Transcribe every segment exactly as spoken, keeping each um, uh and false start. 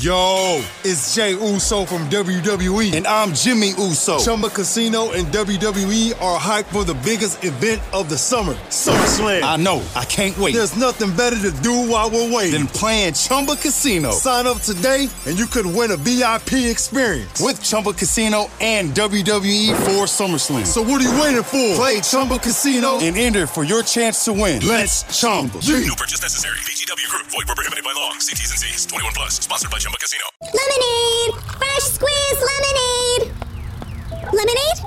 Yo, it's Jay Uso from W W E, and I'm Jimmy Uso. Chumba Casino and W W E are hyped for the biggest event of the summer, SummerSlam. I know, I can't wait. There's nothing better to do while we're waiting than playing Chumba Casino. Sign up today, and you could win a V I P experience with Chumba Casino and W W E for SummerSlam. So what are you waiting for? Play Chumba Casino and enter for your chance to win. Let's Chumba. No purchase necessary. V G W Group. Void where prohibited by law. See T's and C's. twenty-one plus. Sponsored by Chumba Casino. Lemonade! Fresh squeezed lemonade! Lemonade?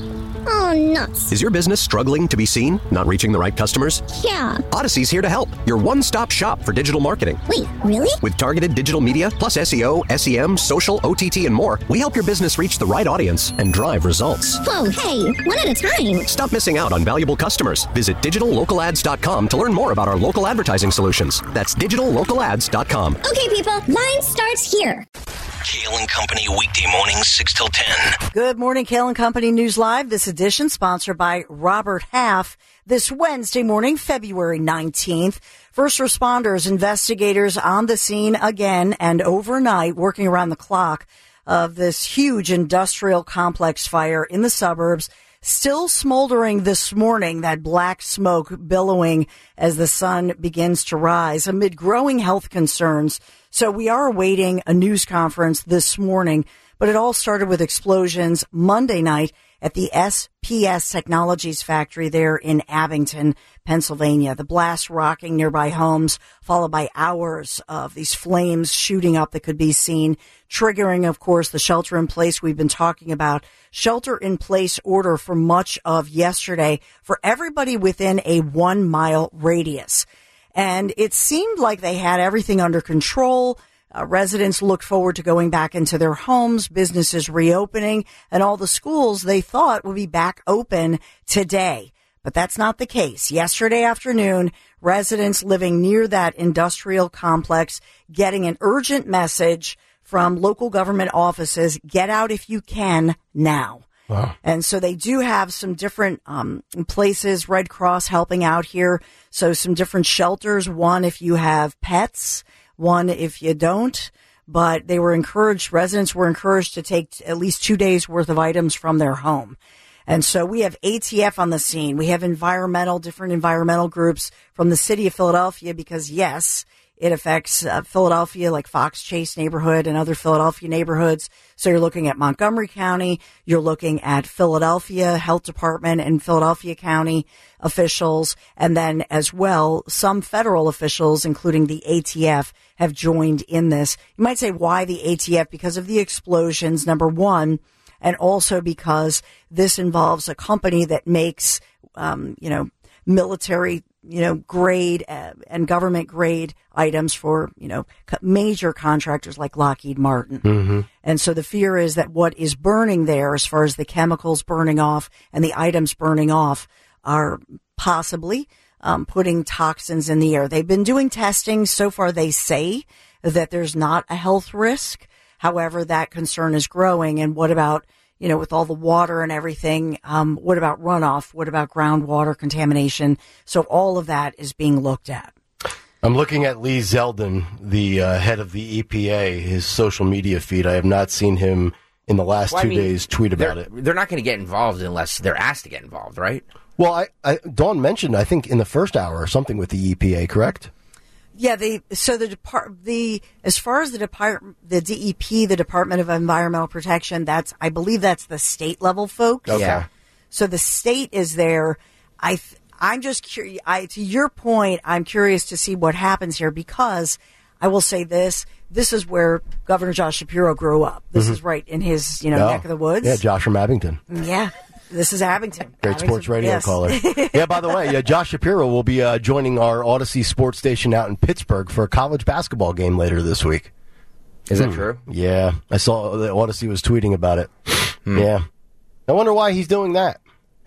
Oh, nuts. Is your business struggling to be seen? Not reaching the right customers? Yeah. Odyssey's here to help. Your one-stop shop for digital marketing. Wait, really? With targeted digital media, plus S E O, S E M, social, O T T, and more, we help your business reach the right audience and drive results. Whoa, hey, one at a time. Stop missing out on valuable customers. Visit digital local ads dot com to learn more about our local advertising solutions. That's digital local ads dot com. Okay, people, line starts here. Kale and Company weekday mornings, six till ten. Good morning, Kale and Company News Live. This edition sponsored by Robert Half. This Wednesday morning, February nineteenth, first responders, investigators on the scene again and overnight, working around the clock of this huge industrial complex fire in the suburbs. Still smoldering this morning, that black smoke billowing as the sun begins to rise amid growing health concerns. So we are awaiting a news conference this morning, but it all started with explosions Monday night at the S P S Technologies factory there in Abington, Pennsylvania. The blast rocking nearby homes, followed by hours of these flames shooting up that could be seen, triggering, of course, the shelter in place we've been talking about. Shelter in place order for much of yesterday for everybody within a one mile radius. And it seemed like they had everything under control. Uh, residents looked forward to going back into their homes, businesses reopening, and all the schools they thought would be back open today. But that's not the case. Yesterday afternoon, residents living near that industrial complex getting an urgent message from local government offices, get out if you can now. Wow. And so they do have some different um, places, Red Cross helping out here. So some different shelters, one if you have pets, one if you don't. But they were encouraged, residents were encouraged to take at least two days worth of items from their home. And so we have A T F on the scene. We have environmental, different environmental groups from the city of Philadelphia because, yes, it affects uh, Philadelphia, like Fox Chase neighborhood and other Philadelphia neighborhoods. So you're looking at Montgomery County. You're looking at Philadelphia Health Department and Philadelphia County officials. And then as well, some federal officials, including the A T F, have joined in this. You might say, why the A T F? Because of the explosions, number one, and also because this involves a company that makes, um, you know, military, you know, grade uh, and government grade items for, you know, co- major contractors like Lockheed Martin. Mm-hmm. And so the fear is that what is burning there, as far as the chemicals burning off and the items burning off, are possibly um, putting toxins in the air. They've been doing testing. So far, they say that there's not a health risk. However, that concern is growing. And what about, you know, with all the water and everything, um, what about runoff? What about groundwater contamination? So all of that is being looked at. I'm looking at Lee Zeldin, the uh, head of the E P A, his social media feed. I have not seen him in the last well, two I mean, days tweet about they're, it. They're not going to get involved unless they're asked to get involved, right? Well, I, I, Dawn mentioned, I think, in the first hour or something with the E P A, correct? Yeah, they, so the depart, the, as far as the department, the D E P, the Department of Environmental Protection, that's, I believe that's the state level folks. Okay. Yeah. So the state is there. I, I'm just curious, I, to your point, I'm curious to see what happens here because I will say this, this is where Governor Josh Shapiro grew up. This mm-hmm. is right in his, you know, oh. neck of the woods. Yeah, Josh from Abington. Yeah. This is Abington. Great Abington, sports radio yes. caller. Yeah, by the way, yeah, Josh Shapiro will be uh, joining our Odyssey sports station out in Pittsburgh for a college basketball game later this week. Is hmm. that true? Yeah. I saw that Odyssey was tweeting about it. Hmm. Yeah. I wonder why he's doing that.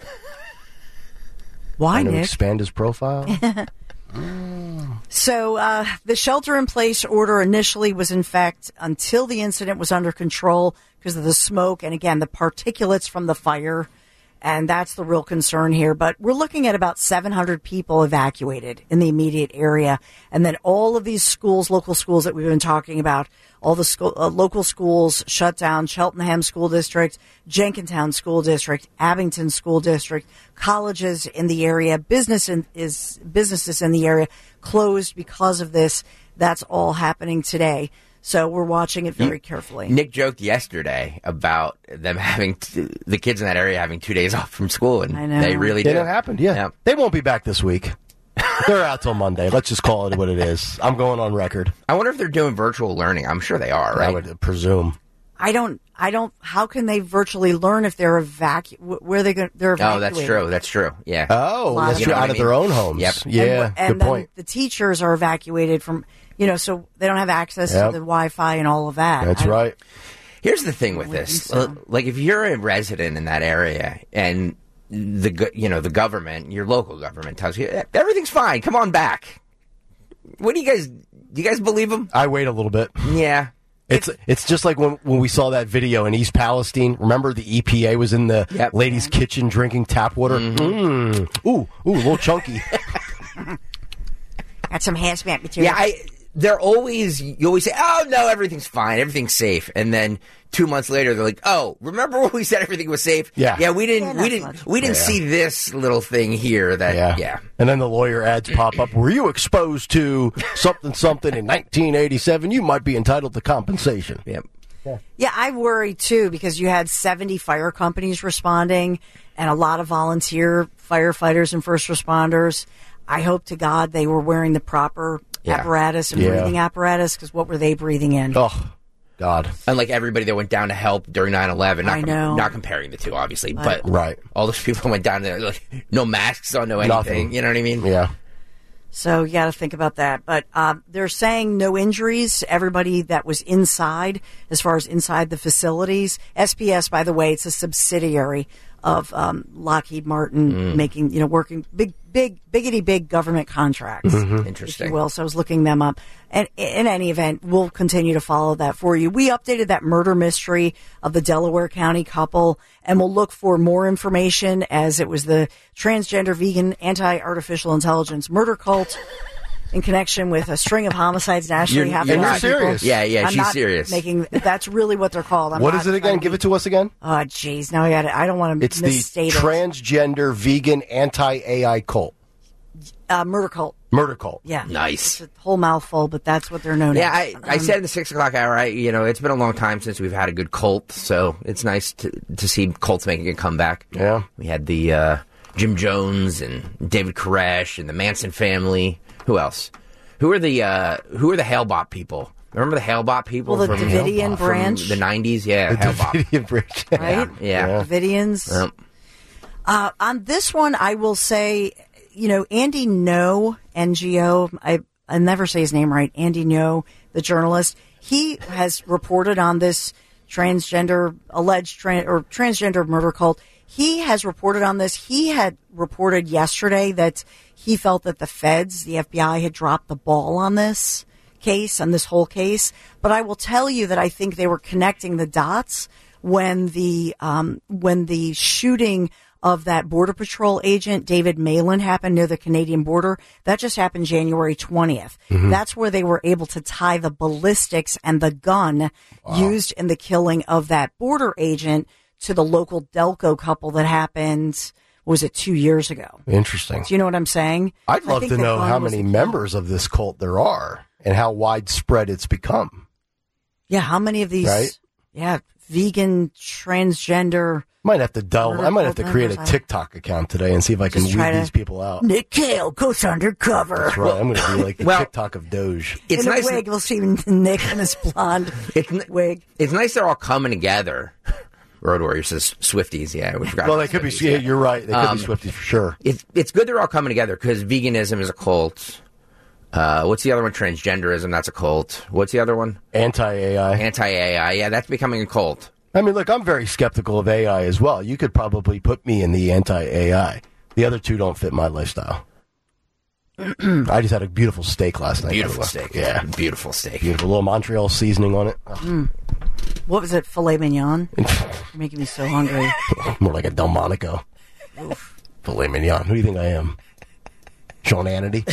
Why, Trying to Nick? expand his profile? So uh, the shelter-in-place order initially was, in fact, until the incident was under control because of the smoke and, again, the particulates from the fire. And that's the real concern here. But we're looking at about seven hundred people evacuated in the immediate area. And then all of these schools, local schools that we've been talking about, all the school, uh, local schools shut down. Cheltenham School District, Jenkintown School District, Abington School District, colleges in the area, business in, is, businesses in the area closed because of this. That's all happening today. So we're watching it very carefully. Nick joked yesterday about them having t- the kids in that area having two days off from school, and I know. they really did. It happened, yeah. yeah. They won't be back this week. They're out till Monday. Let's just call it what it is. I'm going on record. I wonder if they're doing virtual learning. I'm sure they are, right? I would presume. I don't. I don't. How can they virtually learn if they're evacu? Where are they going? They're evacuated. Oh, that's true. That's true. Yeah. Oh, that's of true. them. Out of their own homes. Yep. Yeah. And, and good then point. the teachers are evacuated from. You know, so they don't have access Yep. to the Wi-Fi and all of that. That's I- right. Here's the thing with this: so. Uh, like, if you're a resident in that area and the go- you know the government, your local government tells you "Eh, everything's fine, come on back. What do you guys? Do you guys believe them? I wait a little bit. Yeah. It's it's just like when, when we saw that video in East Palestine. Remember the E P A was in the Yep. ladies' kitchen drinking tap water? Mm. Ooh, ooh, a little chunky. Got some hazmat material. Yeah, I. They're always, you always say, oh, no, everything's fine, everything's safe. And then two months later, they're like, oh, remember when we said everything was safe? Yeah. Yeah, we didn't, Yeah, we not didn't, much. we didn't Yeah. see this little thing here that, Yeah. yeah. And then the lawyer ads pop up. Were you exposed to something something in nineteen eighty-seven? You might be entitled to compensation. Yep. Yeah, I worry too because you had seventy fire companies responding and a lot of volunteer firefighters and first responders. I hope to God they were wearing the proper Yeah. apparatus and Yeah. breathing apparatus because what were they breathing in? Oh, God. Unlike everybody that went down to help during nine eleven. Not, I know. not comparing the two, obviously, but Right. all those people went down there, like, no masks on, no anything. Nothing. You know what I mean? Yeah. So you got to think about that. But uh, they're saying no injuries. Everybody that was inside, as far as inside the facilities. S P S, by the way, it's a subsidiary of um, Lockheed Martin, Mm. making you know working big, big, biggity big government contracts. Mm-hmm. If Interesting. you will. So I was looking them up. And in any event, we'll continue to follow that for you. We updated that murder mystery of the Delaware County couple, and we'll look for more information as it was the transgender, vegan, anti-artificial intelligence murder cult in connection with a string of homicides nationally You're- happening. you're to not people. serious. Yeah, yeah, I'm she's not serious. Making that's really what they're called. I'm What not is it again? trying to Give be- it to us again. Oh, jeez. Now I got it. I don't want to It's the misstate it. transgender, vegan, anti-A I cult. Uh, murder cult. Murder cult. Yeah. Nice. It's a whole mouthful, but that's what they're known Yeah, as. I, I said in the six o'clock hour, I, you know, it's been a long time since we've had a good cult, so it's nice to to see cults making a comeback. Yeah. We had the uh, Jim Jones and David Koresh and the Manson family. Who else? Who are the uh, Who are the Halebop people? Remember the Halebop people Well, the from, Davidian from branch? the nineties? Yeah, The Halebop. Davidian branch. Right? Yeah. Davidians. Yep. Uh, on this one, I will say, you know, Andy No, N G O, I, I never say his name right, Andy No, the journalist, he has reported on this transgender, alleged tran or transgender murder cult. He has reported on this. He had reported yesterday that he felt that the feds, the F B I, had dropped the ball on this case, on this whole case. But I will tell you that I think they were connecting the dots when the um, when the shooting of that Border Patrol agent, David Malin, happened near the Canadian border. That just happened January twentieth. Mm-hmm. That's where they were able to tie the ballistics and the gun used in the killing of that border agent to the local Delco couple that happened, was it two years ago? Interesting. Do you know what I'm saying? I'd I love think to the know gun how was many the key. members of this cult there are and how widespread it's become. Yeah, how many of these? Right? Yeah, vegan, transgender. Might have to delve. I might have to Murder create a cult members, I- TikTok account today and see if I can Just weed try to- these people out. Nick Cale goes undercover. That's right. I'm going to be like the Well- TikTok of Doge. It's in nice. a wig, we'll see Nick in his blonde It's n- wig. It's nice they're all coming together. Road Warrior says Swifties. Yeah, we forgot. Well, about they could be. Swifties, Yeah, yeah. you're right. They could Um, be Swifties for sure. It's it's good they're all coming together because veganism is a cult. Uh, what's the other one? Transgenderism. That's a cult. What's the other one? Anti-A I. Anti-A I. Yeah, that's becoming a cult. I mean, look, I'm very skeptical of A I as well. You could probably put me in the anti-A I. The other two don't fit my lifestyle. I just had a beautiful steak last night. Beautiful by the way. steak. Yeah. Beautiful steak. Beautiful. A little Montreal seasoning on it. Oh, What was it? Filet mignon? You're making me so hungry. more like a Delmonico. Filet mignon. Who do you think I am? Sean Hannity?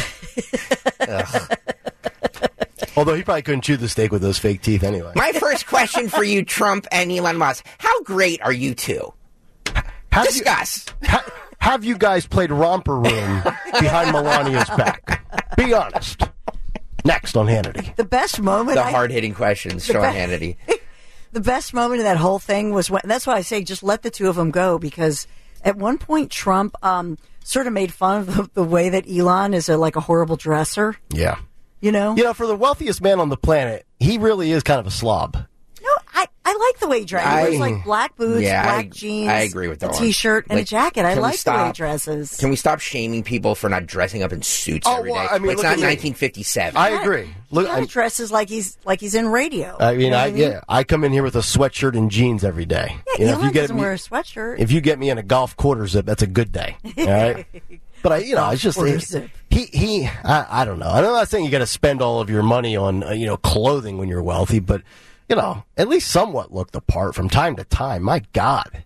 Although he probably couldn't chew the steak with those fake teeth anyway. My first question for you, Trump and Elon Musk. How great are you two? Have Discuss. You, ha, have you guys played Romper Room behind Melania's back? Be honest. Next on Hannity. The best moment. The I, hard-hitting questions, Sean be- Hannity. The best moment of that whole thing was when, that's why I say just let the two of them go, because at one point Trump um, sort of made fun of the, the way that Elon is a, like a horrible dresser. Yeah. You know? You know, for the wealthiest man on the planet, he really is kind of a slob. No, I, I like the way he dresses. He wears like black boots, yeah, black I, jeans, I agree with that a one. t-shirt, and Like, a jacket. I can we like the way he stop- dresses. Can we stop shaming people for not dressing up in suits Oh, every day? well, I mean, it's look not at me. nineteen fifty-seven. I agree. Look, He kind I, of dresses like he's like he's in radio. I mean, You know I what yeah, I come in here with a sweatshirt and jeans every day. Yeah, You know, Elon if you get doesn't me, wear a sweatshirt. if you get me in a golf quarter zip, that's a good day. All right. But I, you know, it's just Quarter it- zip. he he. I, I don't know. I'm not saying you got to spend all of your money on uh, you know clothing when you're wealthy, but you know at least somewhat look the part from time to time. My God.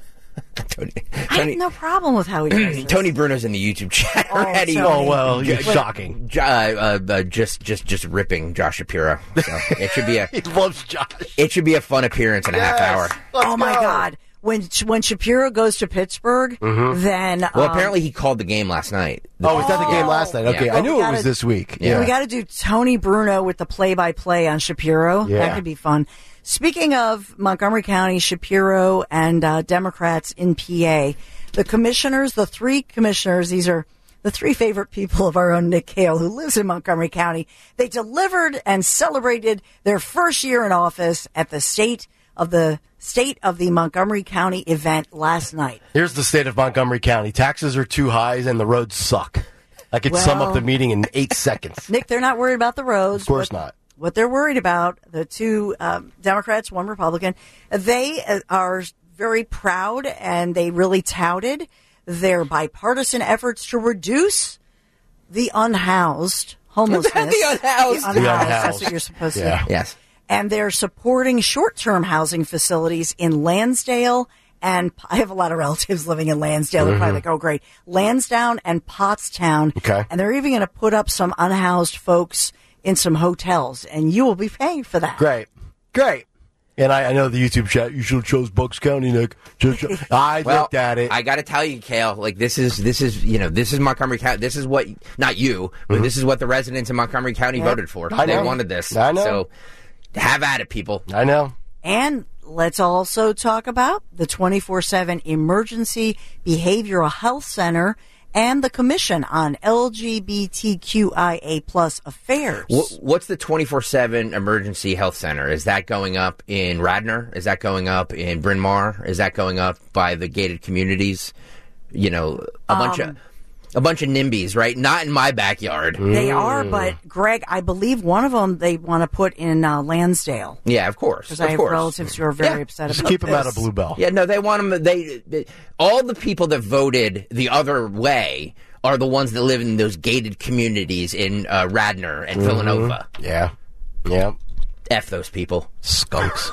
Tony, I have no problem with how he dresses. Tony Bruno's in the YouTube chat Oh, already. Tony. Oh well, J- it's shocking. J- uh, uh, uh, just, just, just ripping Josh Shapiro. So it should be a, He loves Josh. it should be a fun appearance in a half hour. Let's Oh my go. God! When when Shapiro goes to Pittsburgh, then Well, um, apparently he called the game last night. Oh, was that the game last night? Okay, Yeah. I knew We it was gotta- this week. Yeah. Yeah. we got to do Tony Bruno with the play-by-play on Shapiro. Yeah. That could be fun. Speaking of Montgomery County, Shapiro, and uh, Democrats in P A, the commissioners, the three commissioners, these are the three favorite people of our own Nick Cale, who lives in Montgomery County. They delivered and celebrated their first year in office at the state of the State of the Montgomery County event last night. Here's the state of Montgomery County. Taxes are too high and the roads suck. I could sum Well- up the meeting in eight seconds. Nick, they're not worried about the roads. Of course What- not. What they're worried about, the two um, Democrats, one Republican, they uh, are very proud and they really touted their bipartisan efforts to reduce the unhoused homelessness. The unhoused. The The unhoused. unhoused. That's what you're supposed to Yeah. say. Yes. And they're supporting short-term housing facilities in Lansdale. And I have a lot of relatives living in Lansdale. They're probably like, oh, great. Lansdowne and Pottstown. Okay. And they're even going to put up some unhoused folks in some hotels, and you will be paying for that. Great. Great. And I, I know the YouTube chat, you should have chose Bucks County, Nick. Should have cho- I Well, looked at it. I got to tell you, Cale, like this is this is you know this is Montgomery County. This is what not you, but this is what the residents in Montgomery County Yeah. voted for. I They know. wanted this. I know. So have at it, people. I know. And let's also talk about the twenty-four seven Emergency Behavioral Health Center and the Commission on L G B T Q I A plus affairs. Wh- What's the twenty-four seven Emergency Health Center? Is that going up in Radnor? Is that going up in Bryn Mawr? Is that going up by the gated communities? You know, a bunch Um, of a bunch of NIMBYs, right? Not in my backyard. They are, but Greg, I believe one of them they want to put in uh, Lansdale. Yeah, of course. Because Of I have course. relatives who are very Yeah. upset Just about keep them out this. of Bluebell. Yeah, no, they want them. They, they all the people that voted the other way are the ones that live in those gated communities in uh, Radnor and Villanova. Yeah. Yeah. F those people. Skunks.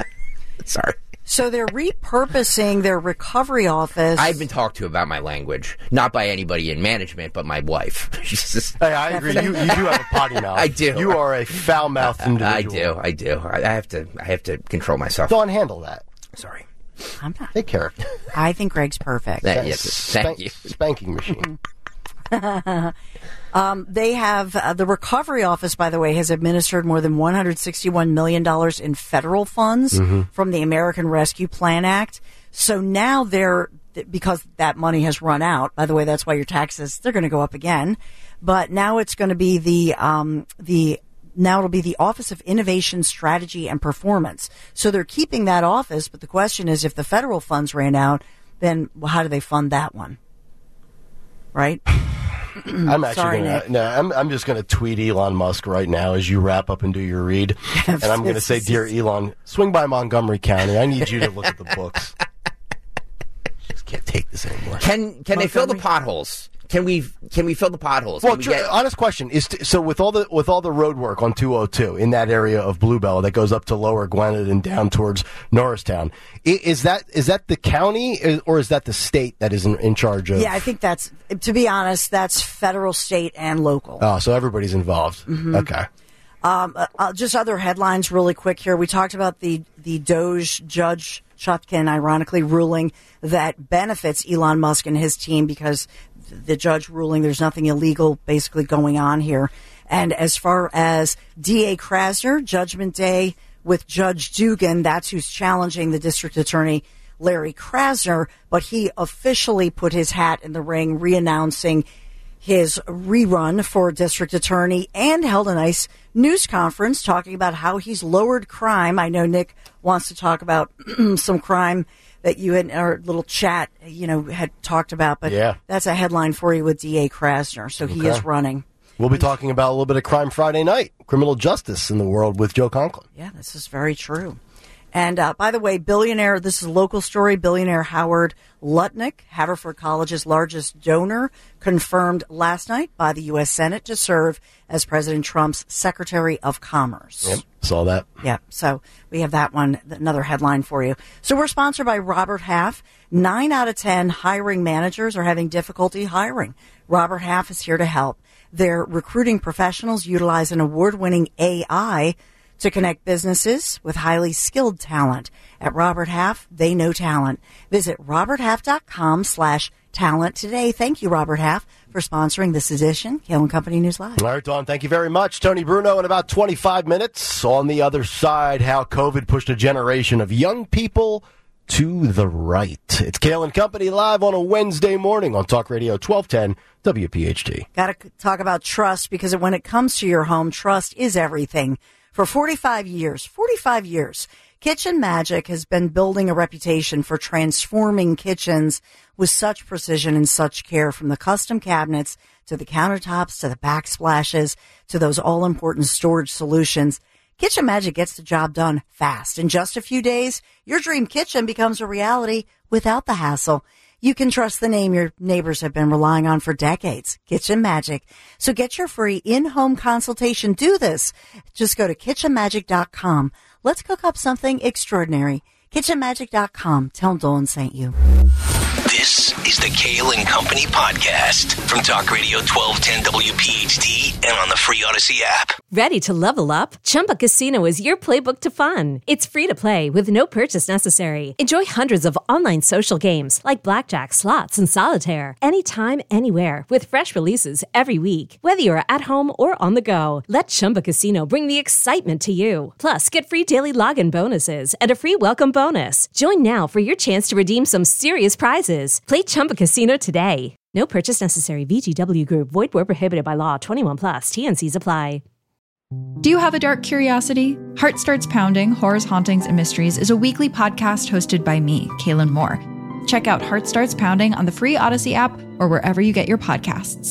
Sorry. So they're repurposing their recovery office. I've been talked to about my language, not by anybody in management, but my wife. She's just, Hey, I agree. You, you do have a potty mouth. I do. You are a foul-mouthed individual. I do, I do. I, I have to, I have to control myself. Don't handle that. Sorry. I'm not. Take care. I think Greg's perfect. That- yes, thank Spank- you. Spanking machine. They have uh, the recovery office, by the way, has administered more than one hundred sixty-one million dollars in federal funds from the American Rescue Plan Act. So now they're, because that money has run out, by the way, that's why your taxes, they're going to go up again. But now it's going to be the, um, the, now it'll be the Office of Innovation, Strategy, and Performance. So they're keeping that office, but the question is, if the federal funds ran out, then well, how do they fund that one? Right? I'm actually Sorry, gonna, Nick. no, I'm, I'm just going to tweet Elon Musk right now as you wrap up and do your read, and I'm going to say, "Dear Elon, swing by Montgomery County. I need you to look at the books. Just can't take this anymore." Can can they fill the Montgomery? potholes? Can we can we fill the potholes? Well, Can we tr- get- honest question is: t- so with all the with all the road work on two oh two in that area of Bluebell that goes up to Lower Gwinnett and down towards Norristown, i- is that is that the county or is that the state that is in, in charge of? Yeah, I think that's, to be honest, that's federal, state, and local. Oh, so everybody's involved. Mm-hmm. Okay. Um, uh, just other headlines really quick here. We talked about the, the Doge Judge Chutkan, ironically, ruling that benefits Elon Musk and his team because the judge ruling there's nothing illegal basically going on here. And as far as D A Krasner, Judgment Day with Judge Dugan, that's who's challenging the district attorney, Larry Krasner, but he officially put his hat in the ring, re-announcing his rerun for district attorney and held a nice news conference talking about how he's lowered crime. I know Nick wants to talk about some crime that you had in our little chat, you know, had talked about, but Yeah. that's a headline for you with D A Krasner. So he Okay. is running. We'll be talking about a little bit of Crime Friday night, criminal justice in the world with Joe Conklin. Yeah, this is very true. And uh, by the way, billionaire, this is a local story, billionaire Howard Lutnick, Haverford College's largest donor, confirmed last night by the U S Senate to serve as President Trump's Secretary of Commerce. Yep, saw that. Yeah, so we have that one, another headline for you. So we're sponsored by Robert Half. Nine out of ten hiring managers are having difficulty hiring. Robert Half is here to help. Their recruiting professionals utilize an award-winning A I to connect businesses with highly skilled talent. At Robert Half, they know talent. Visit roberthalf.com slash talent today. Thank you, Robert Half, for sponsoring this edition, Kale and Company News Live. All right, Dawn, thank you very much. Tony Bruno in about twenty-five minutes. On the other side, how COVID pushed a generation of young people to the right. It's Kale and Company live on a Wednesday morning on Talk Radio twelve ten W P H T. Got to talk about trust because when it comes to your home, trust is everything. For forty-five years, forty-five years, Kitchen Magic has been building a reputation for transforming kitchens with such precision and such care, from the custom cabinets to the countertops to the backsplashes to those all-important storage solutions. Kitchen Magic gets the job done fast. In just a few days, your dream kitchen becomes a reality without the hassle. You can trust the name your neighbors have been relying on for decades, Kitchen Magic. So get your free in-home consultation. Do this. Just go to kitchen magic dot com. Let's cook up something extraordinary. kitchen magic dot com. Tell Dolan sent you. This is the Kale and Company podcast from Talk Radio twelve ten W P H T and on the free Odyssey app. Ready to level up? Chumba Casino is your playbook to fun. It's free to play with no purchase necessary. Enjoy hundreds of online social games like blackjack, slots, and solitaire anytime, anywhere with fresh releases every week. Whether you're at home or on the go, let Chumba Casino bring the excitement to you. Plus, get free daily login bonuses and a free welcome bonus. Join now for your chance to redeem some serious prizes. Play Chumba Casino today. No purchase necessary. V G W Group. Void where prohibited by law. twenty-one plus. T N Cs apply. Do you have a dark curiosity? Heart Starts Pounding, Horrors, Hauntings, and Mysteries is a weekly podcast hosted by me, Kaylin Moore. Check out Heart Starts Pounding on the free Odyssey app or wherever you get your podcasts.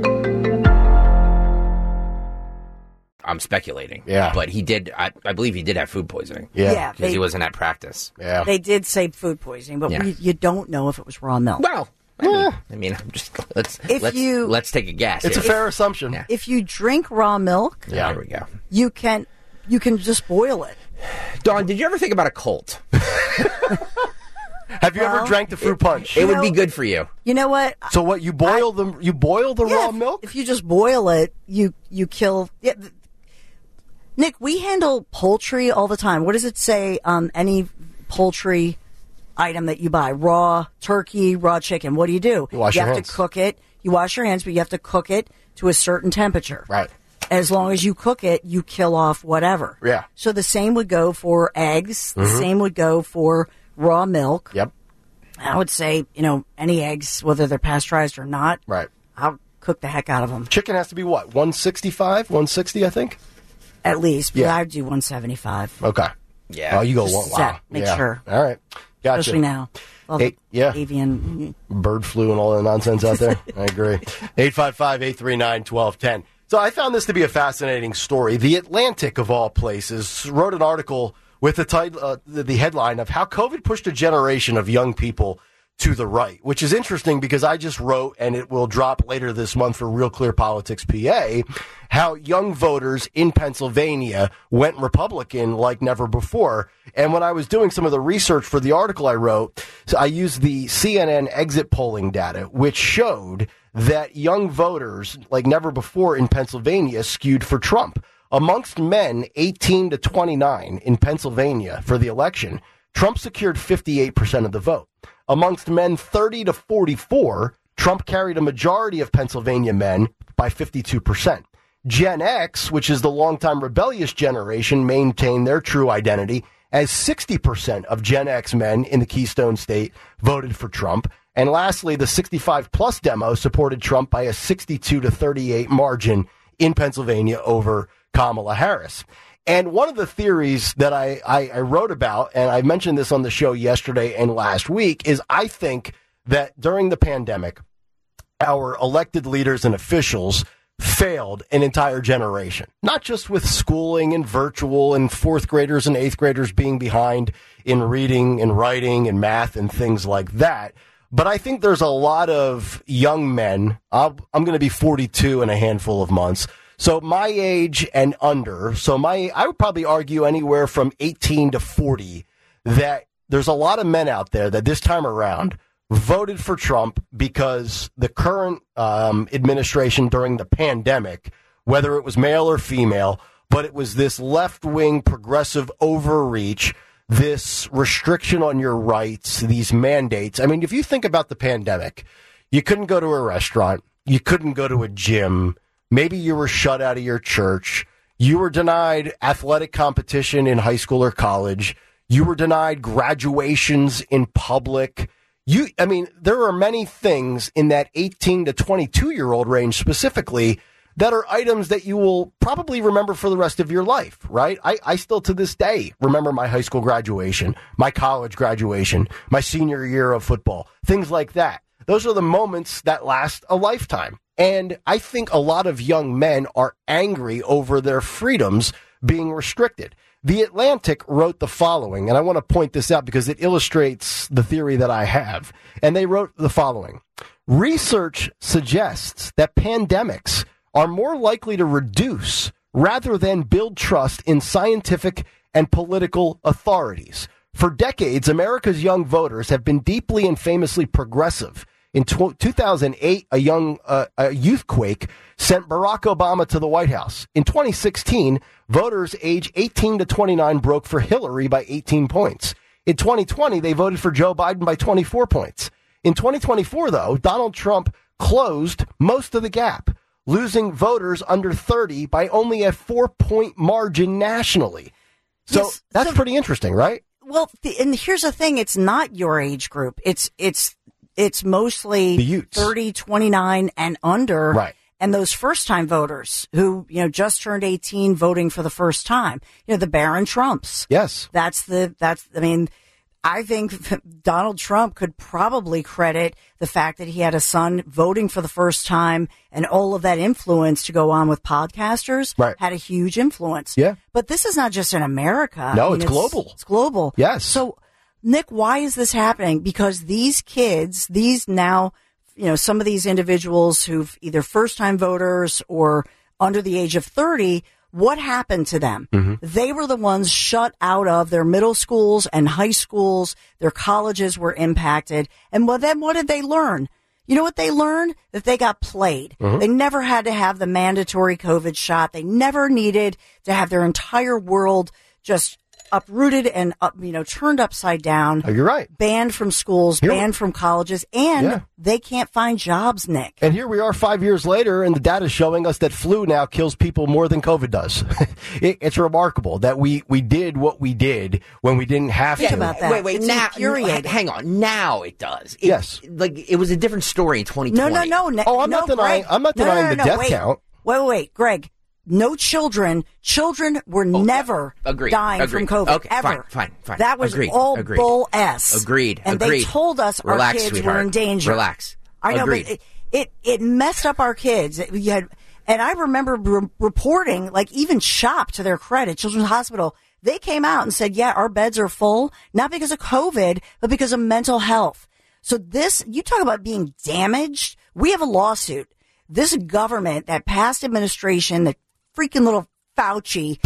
I'm speculating. Yeah. But he did, I, I believe he did have food poisoning. Yeah. Yeah, Because they, he wasn't at practice. Yeah. they did say food poisoning, but Yeah. we, you don't know if it was raw milk. Well, I mean, I mean I'm just, let's, If let's, you- let's take a guess. It's a here. fair assumption. Yeah. If you drink raw milk, Yeah. There we go. you can you can just boil it. Dawn, did you ever think about a Colt? Have you Well, ever drank the fruit punch? It You would know- be good for you. You know what? So what? You boil the you boil the Yeah, raw if- milk? If you just boil it, you you kill. Yeah, th- Nick, we handle poultry all the time. What does it say on any poultry item that you buy? Raw turkey, raw chicken. What do you do? You wash you your have hands. to cook it. You wash your hands, but you have to cook it to a certain temperature. Right. As long as you cook it, you kill off whatever. Yeah. So the same would go for eggs. The same would go for raw milk. Yep. I would say, you know, any eggs, whether they're pasteurized or not, Right. I'll cook the heck out of them. Chicken has to be what? one sixty-five, one sixty, I think. At least. But Yeah. I do one seventy-five. Okay. Yeah. Oh, you go Just one. to Wow. set, make Yeah. sure. All right. Gotcha. Especially now. All Hey, the yeah. avian. Bird flu and all that nonsense out there. I agree. eight five five, eight three nine, one two one zero. So I found this to be a fascinating story. The Atlantic, of all places, wrote an article with the title, uh, the, the headline of how COVID pushed a generation of young people to the right, which is interesting because I just wrote, and it will drop later this month for Real Clear Politics P A, how young voters in Pennsylvania went Republican like never before. And when I was doing some of the research for the article I wrote, so I used the C N N exit polling data, which showed that young voters like never before in Pennsylvania skewed for Trump. Amongst men eighteen to twenty-nine in Pennsylvania for the election, Trump secured fifty-eight percent of the vote. Amongst men thirty to forty-four, Trump carried a majority of Pennsylvania men by fifty-two percent. Gen X, which is the longtime rebellious generation, maintained their true identity as sixty percent of Gen X men in the Keystone State voted for Trump. And lastly, the sixty-five plus demo supported Trump by a sixty-two to thirty-eight margin in Pennsylvania over Kamala Harris. And one of the theories that I, I, I wrote about, and I mentioned this on the show yesterday and last week, is I think that during the pandemic, our elected leaders and officials failed an entire generation, not just with schooling and virtual and fourth graders and eighth graders being behind in reading and writing and math and things like that. But I think there's a lot of young men. I'll, I'm going to be forty-two in a handful of months. So my age and under, so my, I would probably argue anywhere from eighteen to forty, that there's a lot of men out there that this time around voted for Trump because the current um, administration during the pandemic, whether it was male or female, but it was this left-wing progressive overreach, this restriction on your rights, these mandates. I mean, if you think about the pandemic, you couldn't go to a restaurant, you couldn't go to a gym, maybe you were shut out of your church. You were denied athletic competition in high school or college. You were denied graduations in public. You, I mean, there are many things in that eighteen to twenty-two year old range specifically that are items that you will probably remember for the rest of your life, right? I, I still to this day remember my high school graduation, my college graduation, my senior year of football, things like that. Those are the moments that last a lifetime. And I think a lot of young men are angry over their freedoms being restricted. The Atlantic wrote the following, and I want to point this out because it illustrates the theory that I have. And they wrote the following. Research suggests that pandemics are more likely to reduce rather than build trust in scientific and political authorities. For decades, America's young voters have been deeply and famously progressive. In two thousand eight, a young uh, a youthquake sent Barack Obama to the White House. In twenty sixteen, voters age eighteen to twenty-nine broke for Hillary by eighteen points. In twenty twenty, they voted for Joe Biden by twenty-four points. In twenty twenty-four, though, Donald Trump closed most of the gap, losing voters under thirty by only a four-point margin nationally. So yes, that's so, pretty interesting, right? Well, the, and here's the thing. It's not your age group. It's it's it's mostly the youths. thirty, twenty-nine, and under. Right. And those first-time voters who, you know, just turned eighteen voting for the first time. You know, the Barron Trumps. Yes. That's the, that's, I mean, I think Donald Trump could probably credit the fact that he had a son voting for the first time and all of that influence to go on with podcasters right. had a huge influence. Yeah. But this is not just in America. No, I mean, it's, it's global. It's global. Yes. So, Nick, why is this happening? Because these kids, these now, you know, some of these individuals who've either first-time voters or under the age of thirty, what happened to them? Mm-hmm. They were the ones shut out of their middle schools and high schools. Their colleges were impacted. And well, then what did they learn? You know what they learned? That they got played. Mm-hmm. They never had to have the mandatory COVID shot. They never needed to have their entire world just uprooted and, up, you know, turned upside down. Oh, you're right. Banned from schools, here, banned from colleges, and yeah. they can't find jobs, Nick. And here we are five years later, and the data is showing us that flu now kills people more than COVID does. it, it's remarkable that we, we did what we did when we didn't have Think to. about that. Wait, wait, it's now, infuriating. hang on. Now it does. It, yes. Like, it was a different story in twenty twenty. No, no, no. Oh, I'm no, not denying, Greg. I'm not no, denying no, no, the no, death wait. count. Wait, wait, wait, Greg. No children. Children were oh, never agreed, dying agreed. from COVID. Okay, ever. fine, fine, fine. That was agreed, all agreed. bull S. Agreed. And agreed. they told us Relax, our kids sweetheart. were in danger. Relax. I know, agreed. but it, it it messed up our kids. It, you had, and I remember re- reporting, like even CHOP, to their credit, Children's Hospital, they came out and said, yeah, our beds are full, not because of COVID, but because of mental health. So this, you talk about being damaged. We have a lawsuit. This government, that past administration, the freaking little Fauci,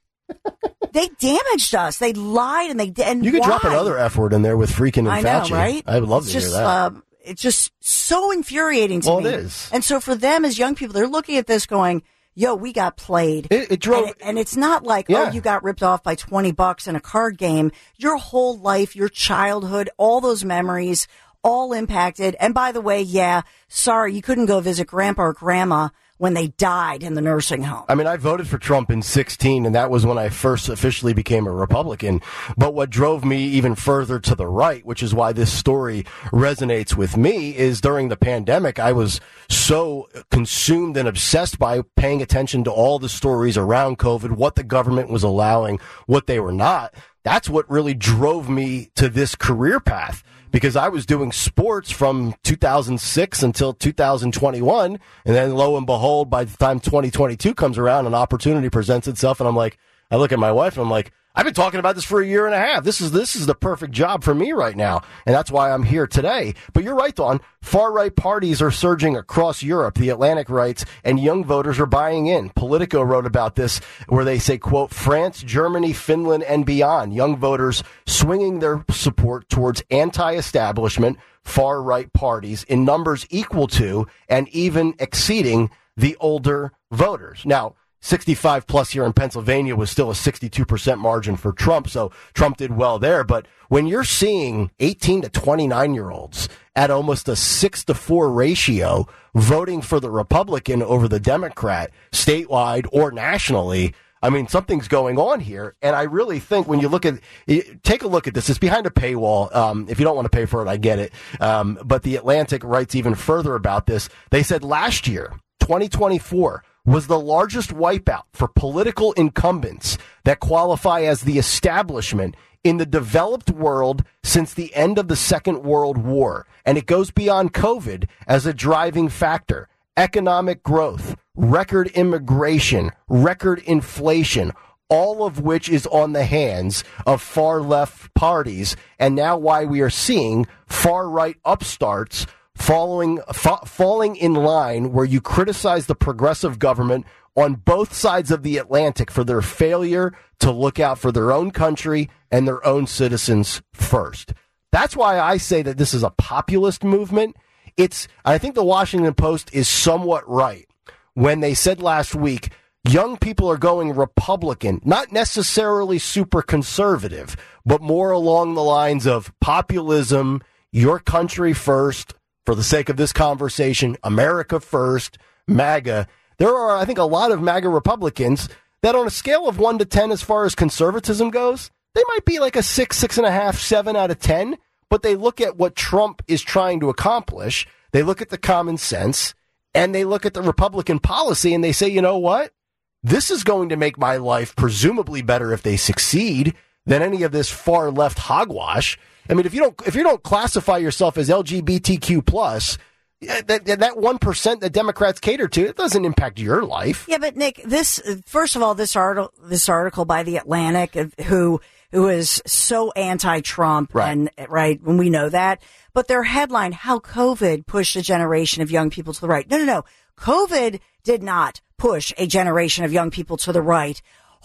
they damaged us. They lied and they did. You could why? drop another F word in there with freaking and I Fauci. know, right? I would love it's to just, hear that. Um, it's just so infuriating to well, me. Well, it is. And so for them as young people, they're looking at this going, yo, we got played. It, it drove, and, it, and it's not like, yeah. oh, you got ripped off by twenty bucks in a card game. Your whole life, your childhood, all those memories, all impacted. And by the way, yeah, sorry, you couldn't go visit grandpa or grandma when they died in the nursing home. I mean, I voted for Trump in sixteen, and that was when I first officially became a Republican. But what drove me even further to the right, which is why this story resonates with me, is during the pandemic, I was so consumed and obsessed by paying attention to all the stories around COVID, what the government was allowing, what they were not. That's what really drove me to this career path. Because I was doing sports from two thousand six until two thousand twenty-one, and then lo and behold, by the time twenty twenty-two comes around, an opportunity presents itself, and I'm like, I look at my wife, and I'm like, I've been talking about this for a year and a half. This is this is the perfect job for me right now, and that's why I'm here today. But you're right, Dawn. Far-right parties are surging across Europe. The Atlantic writes, and young voters are buying in. Politico wrote about this, where they say, quote, France, Germany, Finland, and beyond. Young voters swinging their support towards anti-establishment far-right parties in numbers equal to and even exceeding the older voters. Now, sixty-five plus here in Pennsylvania was still a sixty-two percent margin for Trump, so Trump did well there. But when you're seeing eighteen to twenty-nine year olds at almost a six to four ratio voting for the Republican over the Democrat statewide or nationally, I mean, something's going on here. And I really think when you look at, take a look at this, it's behind a paywall. Um, if you don't want to pay for it, I get it. Um, but the Atlantic writes even further about this. They said last year, twenty twenty-four, was the largest wipeout for political incumbents that qualify as the establishment in the developed world since the end of the Second World War. And it goes beyond COVID as a driving factor. Economic growth, record immigration, record inflation, all of which is on the hands of far-left parties. And now why we are seeing far-right upstarts Following, fa- falling in line where you criticize the progressive government on both sides of the Atlantic for their failure to look out for their own country and their own citizens first. That's why I say that this is a populist movement. It's, I think the Washington Post is somewhat right when they said last week, young people are going Republican, not necessarily super conservative, but more along the lines of populism, your country first. For the sake of this conversation, America first, MAGA. There are, I think, a lot of MAGA Republicans that on a scale of one to ten as far as conservatism goes, they might be like a six, six and a half, seven out of ten, but they look at what Trump is trying to accomplish, they look at the common sense, and they look at the Republican policy, and they say, you know what? This is going to make my life presumably better if they succeed than any of this far left hogwash. I mean, if you don't if you don't classify yourself as L G B T Q plus, that that one percent that Democrats cater to, it doesn't impact your life. Yeah, but Nick, this first of all, this article this article by the Atlantic, who who is so anti-Trump, right. and right when we know that, but their headline: how COVID pushed a generation of young people to the right. No, no, no. COVID did not push a generation of young people to the right.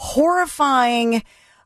Horrifying,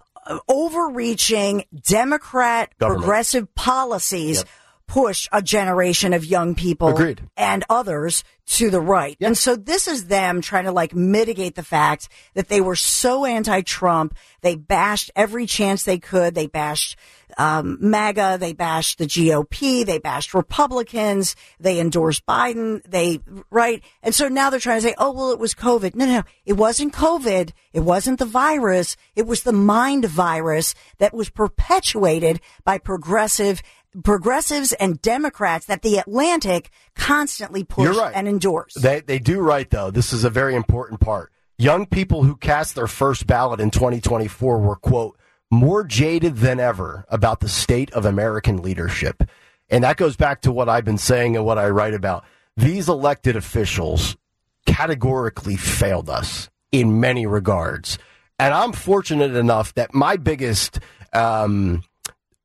overreaching Democrat Government. progressive policies Yep. push a generation of young people Agreed. and others to the right. Yep. And so this is them trying to like mitigate the fact that they were so anti-Trump. They bashed every chance they could. They bashed um, MAGA. They bashed the G O P. They bashed Republicans. They endorsed Biden. They, right? And so now they're trying to say, oh, well, it was COVID. No, no, no. It wasn't COVID. It wasn't the virus. It was the mind virus that was perpetuated by progressive progressives and Democrats that the Atlantic constantly push You're right. and endorse. They they do right, though. This is a very important part. Young people who cast their first ballot in twenty twenty-four were, quote, more jaded than ever about the state of American leadership. And that goes back to what I've been saying and what I write about. These elected officials categorically failed us in many regards. And I'm fortunate enough that my biggest um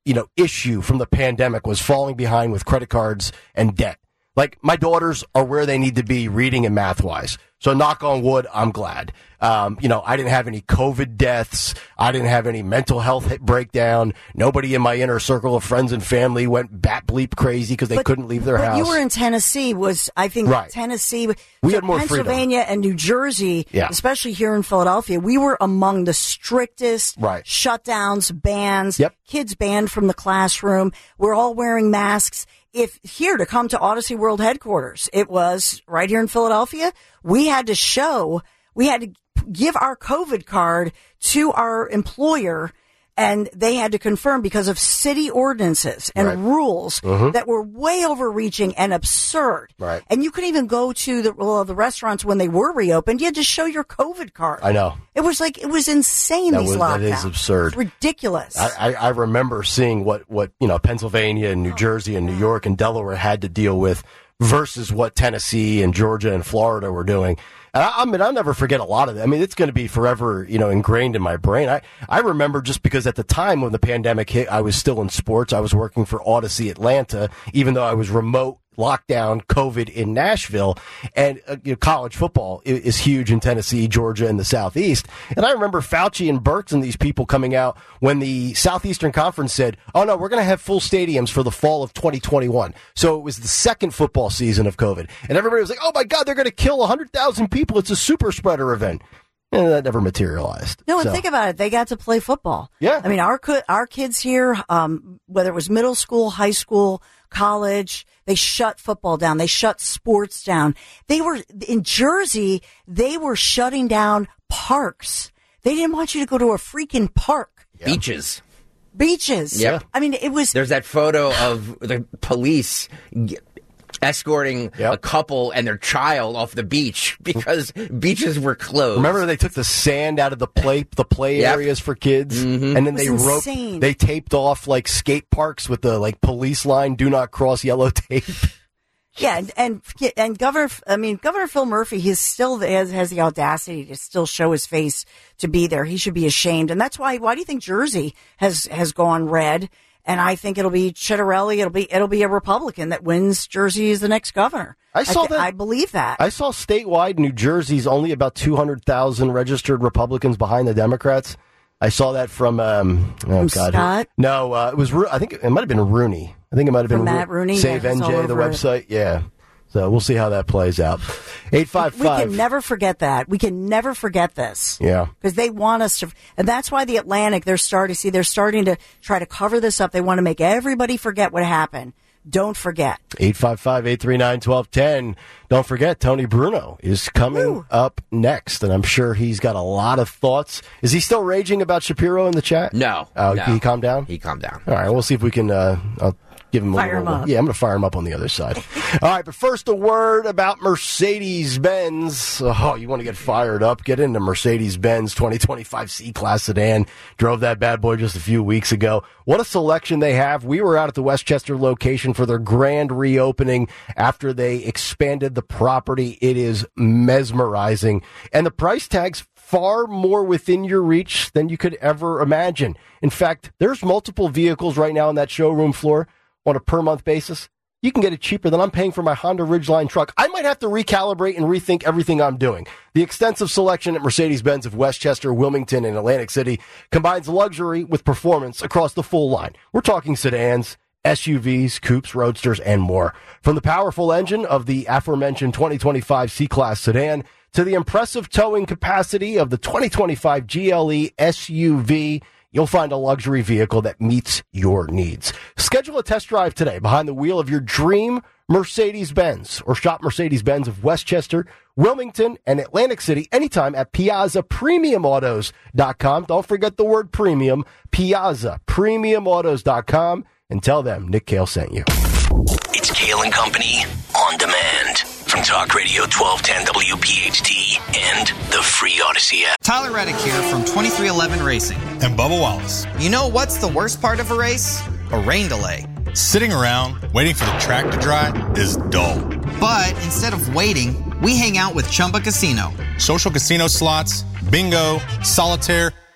you know, issue from the pandemic was falling behind with credit cards and debt. Like, my daughters are where they need to be reading and math-wise. So knock on wood, I'm glad. Um, you know, I didn't have any COVID deaths. I didn't have any mental health hit breakdown. Nobody in my inner circle of friends and family went bat bleep crazy because they But- couldn't leave their but house. you were in Tennessee. Was I think Right. Tennessee? We so had more freedom. Pennsylvania and New Jersey, Yeah. especially here in Philadelphia, we were among the strictest Right. shutdowns, bans, Yep. kids banned from the classroom. We're all wearing masks. If here to come to Odyssey World headquarters, it was right here in Philadelphia. We had to show, we had to give our COVID card to our employer, and they had to confirm because of city ordinances and Right. rules Mhm. that were way overreaching and absurd. Right. And you couldn't even go to the well, the restaurants when they were reopened. You had to show your COVID card. I know. It was like, it was insane, That these was- lockdowns. that is absurd. It's ridiculous. I, I, I remember seeing what, what, you know, Pennsylvania and New Jersey and New York and Delaware had to deal with versus what Tennessee and Georgia and Florida were doing. And I, I mean, I'll never forget a lot of it. I mean, it's going to be forever, you know, ingrained in my brain. I, I remember just because at the time when the pandemic hit, I was still in sports. I was working for Odyssey Atlanta, even though I was remote lockdown COVID in Nashville, and uh, you know, college football is, is huge in Tennessee, Georgia, and the Southeast. And I remember Fauci and Birx and these people coming out when the Southeastern Conference said, oh no, we're going to have full stadiums for the fall of twenty twenty-one. So it was the second football season of COVID. And everybody was like, oh my God, they're going to kill one hundred thousand people. It's a super spreader event. And that never materialized. No, and So- think about it. They got to play football. Yeah. I mean, our co- our kids here, um, whether it was middle school, high school, college, they shut football down. They shut sports down. They were in Jersey. They were shutting down parks. They didn't want you to go to a freaking park. Beaches. Beaches. Yep. I mean, it was. There's that photo of the police g- escorting a couple and their child off the beach because beaches were closed. Remember they took the sand out of the play the play Yep. areas for kids, Mhm. and then It they was roped, insane. they taped off like skate parks with the like police line, "Do not cross" yellow tape. Yeah, and, and and Governor, I mean, Governor Phil Murphy, he's still has, has the audacity to still show his face to be there. He should be ashamed, and that's why. Why do you think Jersey has has gone red? And I think it'll be Chitterelli. It'll be it'll be a Republican that wins Jersey as the next governor. I saw thi- that. I believe that. I saw statewide New Jersey's only about two hundred thousand registered Republicans behind the Democrats. I saw that from um, oh From God, Scott? no, uh, it was Ro- I think it might have been Rooney. I think it might have From been Matt Rooney? Save Yeah, it's N all J, the over it. website. Yeah, so we'll see how that plays out. Eight five we can five. never forget that. We can never forget this. Yeah. Because they want us to, and that's why the Atlantic, they're starting, see, they're starting to try to cover this up. They want to make everybody forget what happened. Don't forget. eight five five, eight three nine, one two one zero. Don't forget, Tony Bruno is coming up next, and I'm sure he's got a lot of thoughts. Is he still raging about Shapiro in the chat? No. Oh, no. he calmed down? He calmed down. All right, we'll see if we can uh, I'll give him a Fire little. him up. Yeah, I'm going to fire him up on the other side. All right, but first a word about Mercedes-Benz. Oh, you want to get fired up? Get into Mercedes-Benz twenty twenty-five C-Class sedan. Drove that bad boy just a few weeks ago. What a selection they have. We were out at the Westchester location for their grand reopening after they expanded the property. It is mesmerizing. And the price tag's far more within your reach than you could ever imagine. In fact, there's multiple vehicles right now on that showroom floor on a per month basis. You can get it cheaper than I'm paying for my Honda Ridgeline truck. I might have to recalibrate and rethink everything I'm doing. The extensive selection at Mercedes-Benz of Westchester, Wilmington, and Atlantic City combines luxury with performance across the full line. We're talking sedans, S U Vs, coupes, roadsters, and more. From the powerful engine of the aforementioned twenty twenty-five C-Class sedan to the impressive towing capacity of the twenty twenty-five G L E S U V, you'll find a luxury vehicle that meets your needs. Schedule a test drive today behind the wheel of your dream Mercedes-Benz, or shop Mercedes-Benz of Westchester, Wilmington, and Atlantic City anytime at Piazza Premium Autos dot com. Don't forget the word premium, Piazza Premium Autos dot com, and tell them Nick Kale sent you. It's Kale and Company on demand from Talk Radio twelve ten W P H T and the free Odyssey app. Tyler Reddick here from twenty-three eleven Racing. And Bubba Wallace. You know what's the worst part of a race? A rain delay. Sitting around waiting for the track to dry is dull. But instead of waiting, we hang out with Chumba Casino. Social casino slots, bingo, solitaire,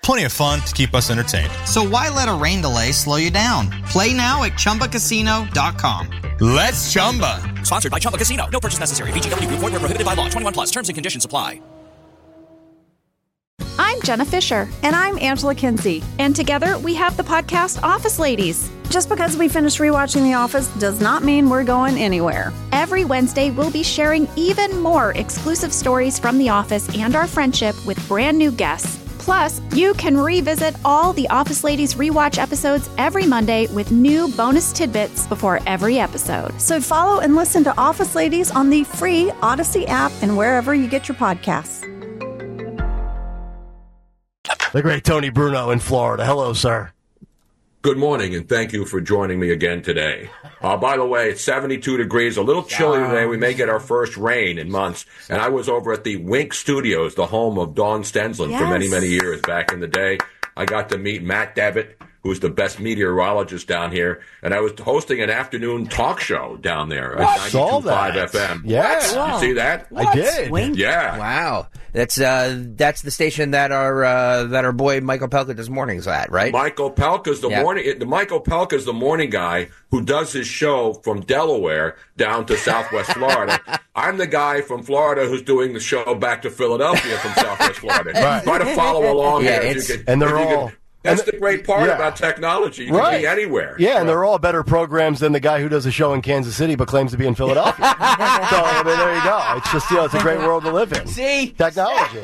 plenty of fun to keep us entertained. So why let a rain delay slow you down? Play now at Chumba Casino dot com. Let's Chumba. Sponsored by Chumba Casino. No purchase necessary. V G W Group. Void where prohibited by law. twenty-one plus. Terms and conditions apply. I'm Jenna Fisher. And I'm Angela Kinsey. And together we have the podcast Office Ladies. Just because we finished rewatching The Office does not mean we're going anywhere. Every Wednesday, we'll be sharing even more exclusive stories from The Office and our friendship with brand new guests. Plus, you can revisit all the Office Ladies rewatch episodes every Monday with new bonus tidbits before every episode. So follow and listen to Office Ladies on the free Odyssey app and wherever you get your podcasts. The great Tony Bruno in Florida. Hello, sir. Good morning, and thank you for joining me again today. Uh, by the way, it's seventy-two degrees, a little chilly today. We may get our first rain in months. And I was over at the Wink Studios, the home of Dawn Stensland Yes. for many, many years back in the day. I got to meet Matt Devitt, who's the best meteorologist down here, and I was hosting an afternoon talk show down there I at saw ninety-two point five that. F M. Yeah. Did you see that? I did. Wink. Yeah. Wow, that's uh, that's the station that our uh, that our boy Michael Pelka does mornings at, right? Michael Pelka's the Yeah. morning. The Michael Pelka's the morning guy who does his show from Delaware down to Southwest Florida. I'm the guy from Florida who's doing the show back to Philadelphia from Southwest Florida. Right. Try to follow along Yeah, here. if it's- you can, and they're if you all- can- that's and- the great part yeah. about technology. You Right. can be anywhere. Yeah, and they're all better programs than the guy who does a show in Kansas City but claims to be in Philadelphia. So, I mean, there you go. It's just, you know, it's a great world to live in. See? Technology.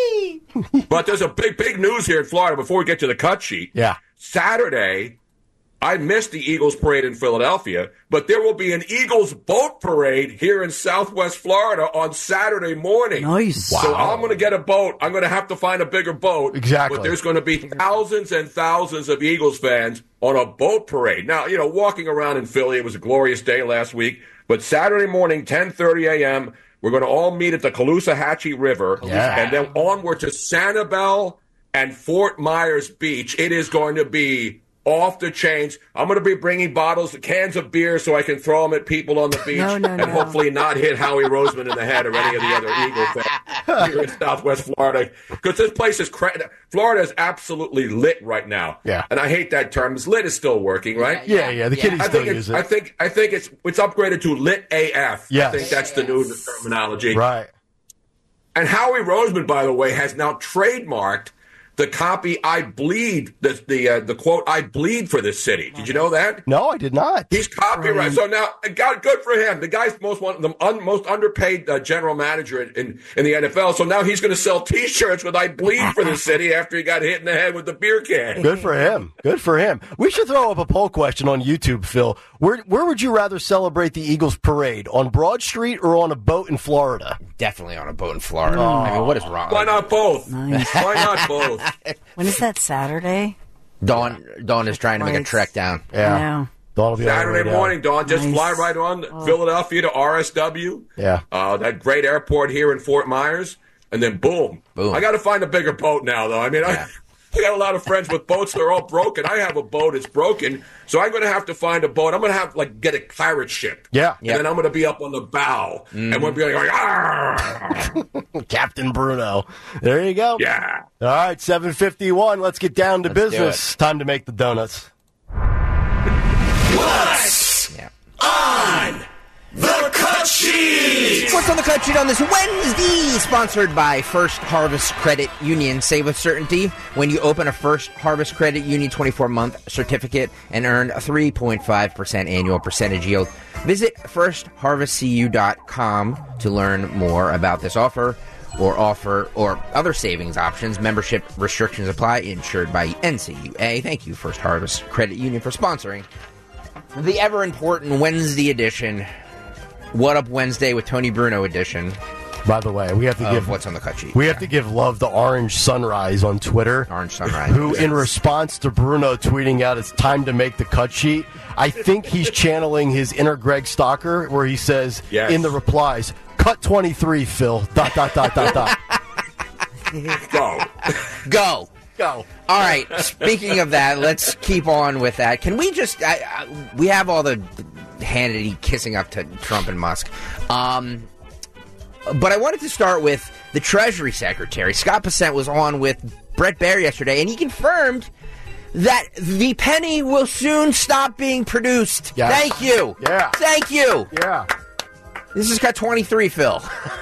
But there's a big, big news here in Florida before we get to the cut sheet. Yeah. Saturday, I missed the Eagles parade in Philadelphia, but there will be an Eagles boat parade here in Southwest Florida on Saturday morning. Nice. So I'm going to get a boat. I'm going to have to find a bigger boat. Exactly. But there's going to be thousands and thousands of Eagles fans on a boat parade. Now, you know, walking around in Philly, it was a glorious day last week. But Saturday morning, ten thirty a.m., we're going to all meet at the Caloosahatchee River. Yeah. And then onward to Sanibel and Fort Myers Beach. It is going to be off the chains. I'm going to be bringing bottles, cans of beer, so I can throw them at people on the beach No, no, and no. hopefully not hit Howie Roseman in the head or any of the other Eagle fans here in Southwest Florida. Because this place is cra- Florida is absolutely lit right now. Yeah. And I hate that term. Lit is still working, right? Yeah, yeah, the kiddies I still think use it's, it. I think I think it's it's upgraded to lit A F. Yes. I think that's the new terminology. Right. And Howie Roseman, by the way, has now trademarked the copy "I bleed" the the uh, the quote "I bleed for this city." Did you know that? No, I did not. He's copyright. So now, God, good for him. The guy's most one, the un, most underpaid uh, general manager in, in in the N F L. So now he's going to sell T-shirts with "I bleed for this city" after he got hit in the head with the beer can. Good for him. Good for him. We should throw up a poll question on YouTube, Phil. Where where would you rather celebrate the Eagles parade? On Broad Street or on a boat in Florida? Definitely on a boat in Florida. I mean, what is wrong? Why not both? Nice. Why not both? When is that, Saturday? Dawn, Dawn is trying to make a Right. trek down. Yeah. Dawn will be on her way Saturday down. morning, Dawn. Just Nice. fly right on Philadelphia to R S W. Yeah. Uh, that great airport here in Fort Myers. And then boom. Boom. I got to find a bigger boat now, though. I mean, I, I got a lot of friends with boats. They're all broken. I have a boat. It's broken. So I'm going to have to find a boat. I'm going to have, like, get a pirate ship. Yeah. And then I'm going to be up on the bow. And we'll be like, ah! Captain Bruno. There you go. Yeah. All right, seven fifty-one. Let's get down to Let's do business. Time to make the donuts. What's Yeah. on the cut sheet? What's on the cut sheet on this Wednesday? Sponsored by First Harvest Credit Union. Save with certainty when you open a First Harvest Credit Union twenty-four month certificate and earn a three point five percent annual percentage yield. Visit first harvest c u dot com to learn more about this offer or offer or other savings options. Membership restrictions apply. Insured by N C U A. Thank you, First Harvest Credit Union, for sponsoring the ever important Wednesday edition. What Up Wednesday with Tony Bruno edition. By the way, we have to of give what's on the cut sheet. We have to give love to Orange Sunrise on Twitter. Orange Sunrise. Who, in response to Bruno tweeting out it's time to make the cut sheet, I think he's channeling his inner Greg Stalker, where he says Yes. in the replies, "Cut twenty-three, Phil." Dot dot dot dot dot. Go. Go. Go. All right. Speaking of that, let's keep on with that. Can we just? I, I, we have all the Hannity kissing up to Trump and Musk, um, but I wanted to start with the Treasury Secretary Scott Bessent was on with Brett Baer yesterday, and he confirmed that the penny will soon stop being produced. Yes. Thank you. Yeah. Thank you. Yeah. This is cut twenty-three, Phil.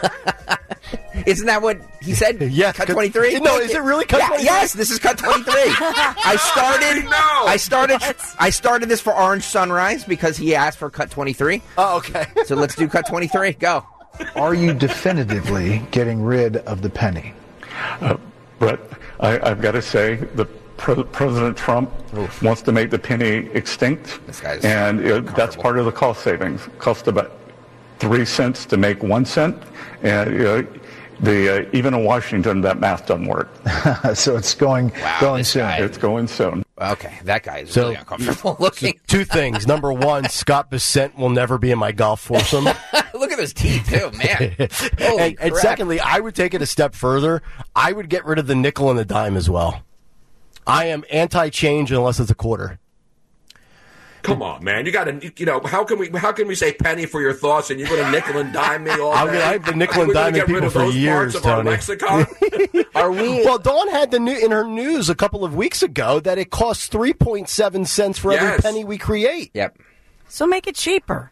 Isn't that what he said? Yes. Cut twenty-three? No, is it really cut yeah, twenty-three? Yes, this is cut twenty-three. I started No. I started I started this for Orange Sunrise because he asked for cut twenty-three. Oh, okay. So let's do cut twenty-three. Go. Are you definitively getting rid of the penny? Uh, Brett, I, I've got to say, the Pre- President Trump Oof. wants to make the penny extinct, This guy's and uh, that's part of the cost savings. Cost about three cents to make one cent, and uh, the uh, even in Washington that math doesn't work. So it's going Wow, going this soon. guy. It's going soon. Okay, that guy is So- really uncomfortable looking. Two things. Number one, Scott Bissett will never be in my golf foursome. Look at those teeth, too, man. Holy and, and crap. secondly, I would take it a step further. I would get rid of the nickel and the dime as well. I am anti-change unless it's a quarter. Come on, man! You got to, you know, how can we, how can we say penny for your thoughts, and you're going to nickel and dime me all day? I'm gonna- I've been nickel and We're gonna diming get rid people of for those years, parts of our Tony. lexicon? Are we? Well, Dawn had the new in her news a couple of weeks ago that it costs three point seven cents for every Yes. penny we create. Yep. So make it cheaper.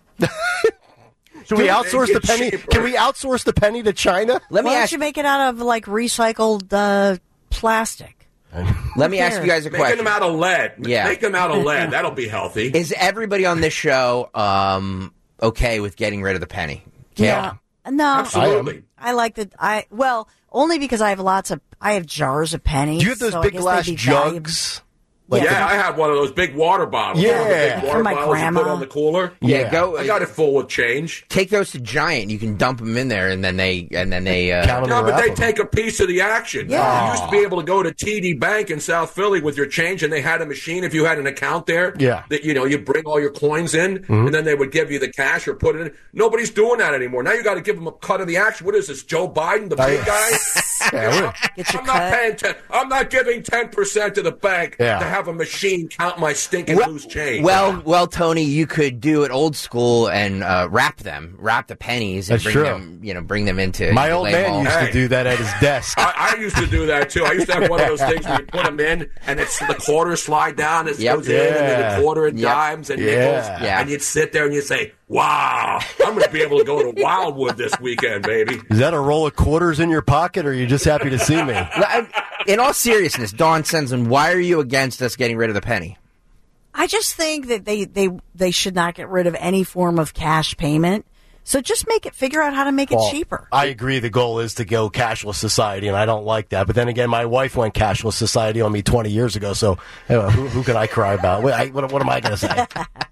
Should we Dude, outsource make the it penny? cheaper. Can we outsource the penny to China? Let me Why don't ask you make it out of like recycled uh, plastic? Let me ask you guys a Making question. them out of lead. Yeah. Make them out of lead. That'll be healthy. Is everybody on this show um, okay with getting rid of the penny? Yeah. No. Absolutely. I like the I well only because I have lots of I have jars of pennies. Do you have those so I big guess glass they'd be valuable. jugs? Yeah, I have one of those big water bottles. Yeah. You know, the big water For my bottles you grandma. put on the cooler. Yeah, go. I got it full with change. Take those to Giant. You can dump them in there, and then they and then they. Uh, Count 'em No, and but wrap they 'em. take a piece of the action. Yeah. You used to be able to go to T D Bank in South Philly with your change, and they had a machine if you had an account there. Yeah. That, you know, you bring all your coins in, and then they would give you the cash or put it in. Nobody's doing that anymore. Now you got to give them a cut of the action. What is this, Joe Biden, the big guy? Yeah, we're- Get your I'm not cut. paying ten. I'm not giving ten percent to the bank Yeah. to have a machine count my stinking well, loose change. well, well, Tony, you could do it old school and uh, wrap them, wrap the pennies, and That's bring true. them, you know, bring them into. My your old label. man used Hey. to do that at his desk. I, I used to do that too. I used to have one of those things where you put them in, and it's the quarters slide down, it Yep. goes in, and then Yeah. the quarter and Yep. dimes and Yeah. nickels, Yeah. and you'd sit there and you'd say, "Wow, I'm going to be able to go to Wildwood this weekend, baby." Is that a roll of quarters in your pocket, or are you just happy to see me? Well, I- In all seriousness, Dawn Sensen, why are you against us getting rid of the penny? I just think that they, they they should not get rid of any form of cash payment. So just make it figure out how to make it Well, cheaper. I agree the goal is to go cashless society, and I don't like that. But then again, my wife went cashless society on me twenty years ago, so you know, who, who can I cry about? What, I, what, what am I going to say?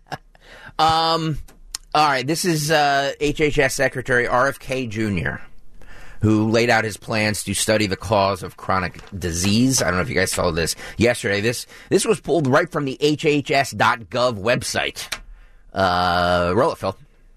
Um, all right, this is uh, H H S Secretary R F K Junior, who laid out his plans to study the cause of chronic disease. I don't know if you guys saw this yesterday. This this was pulled right from the H H S dot gov website. Uh, roll it, Phil.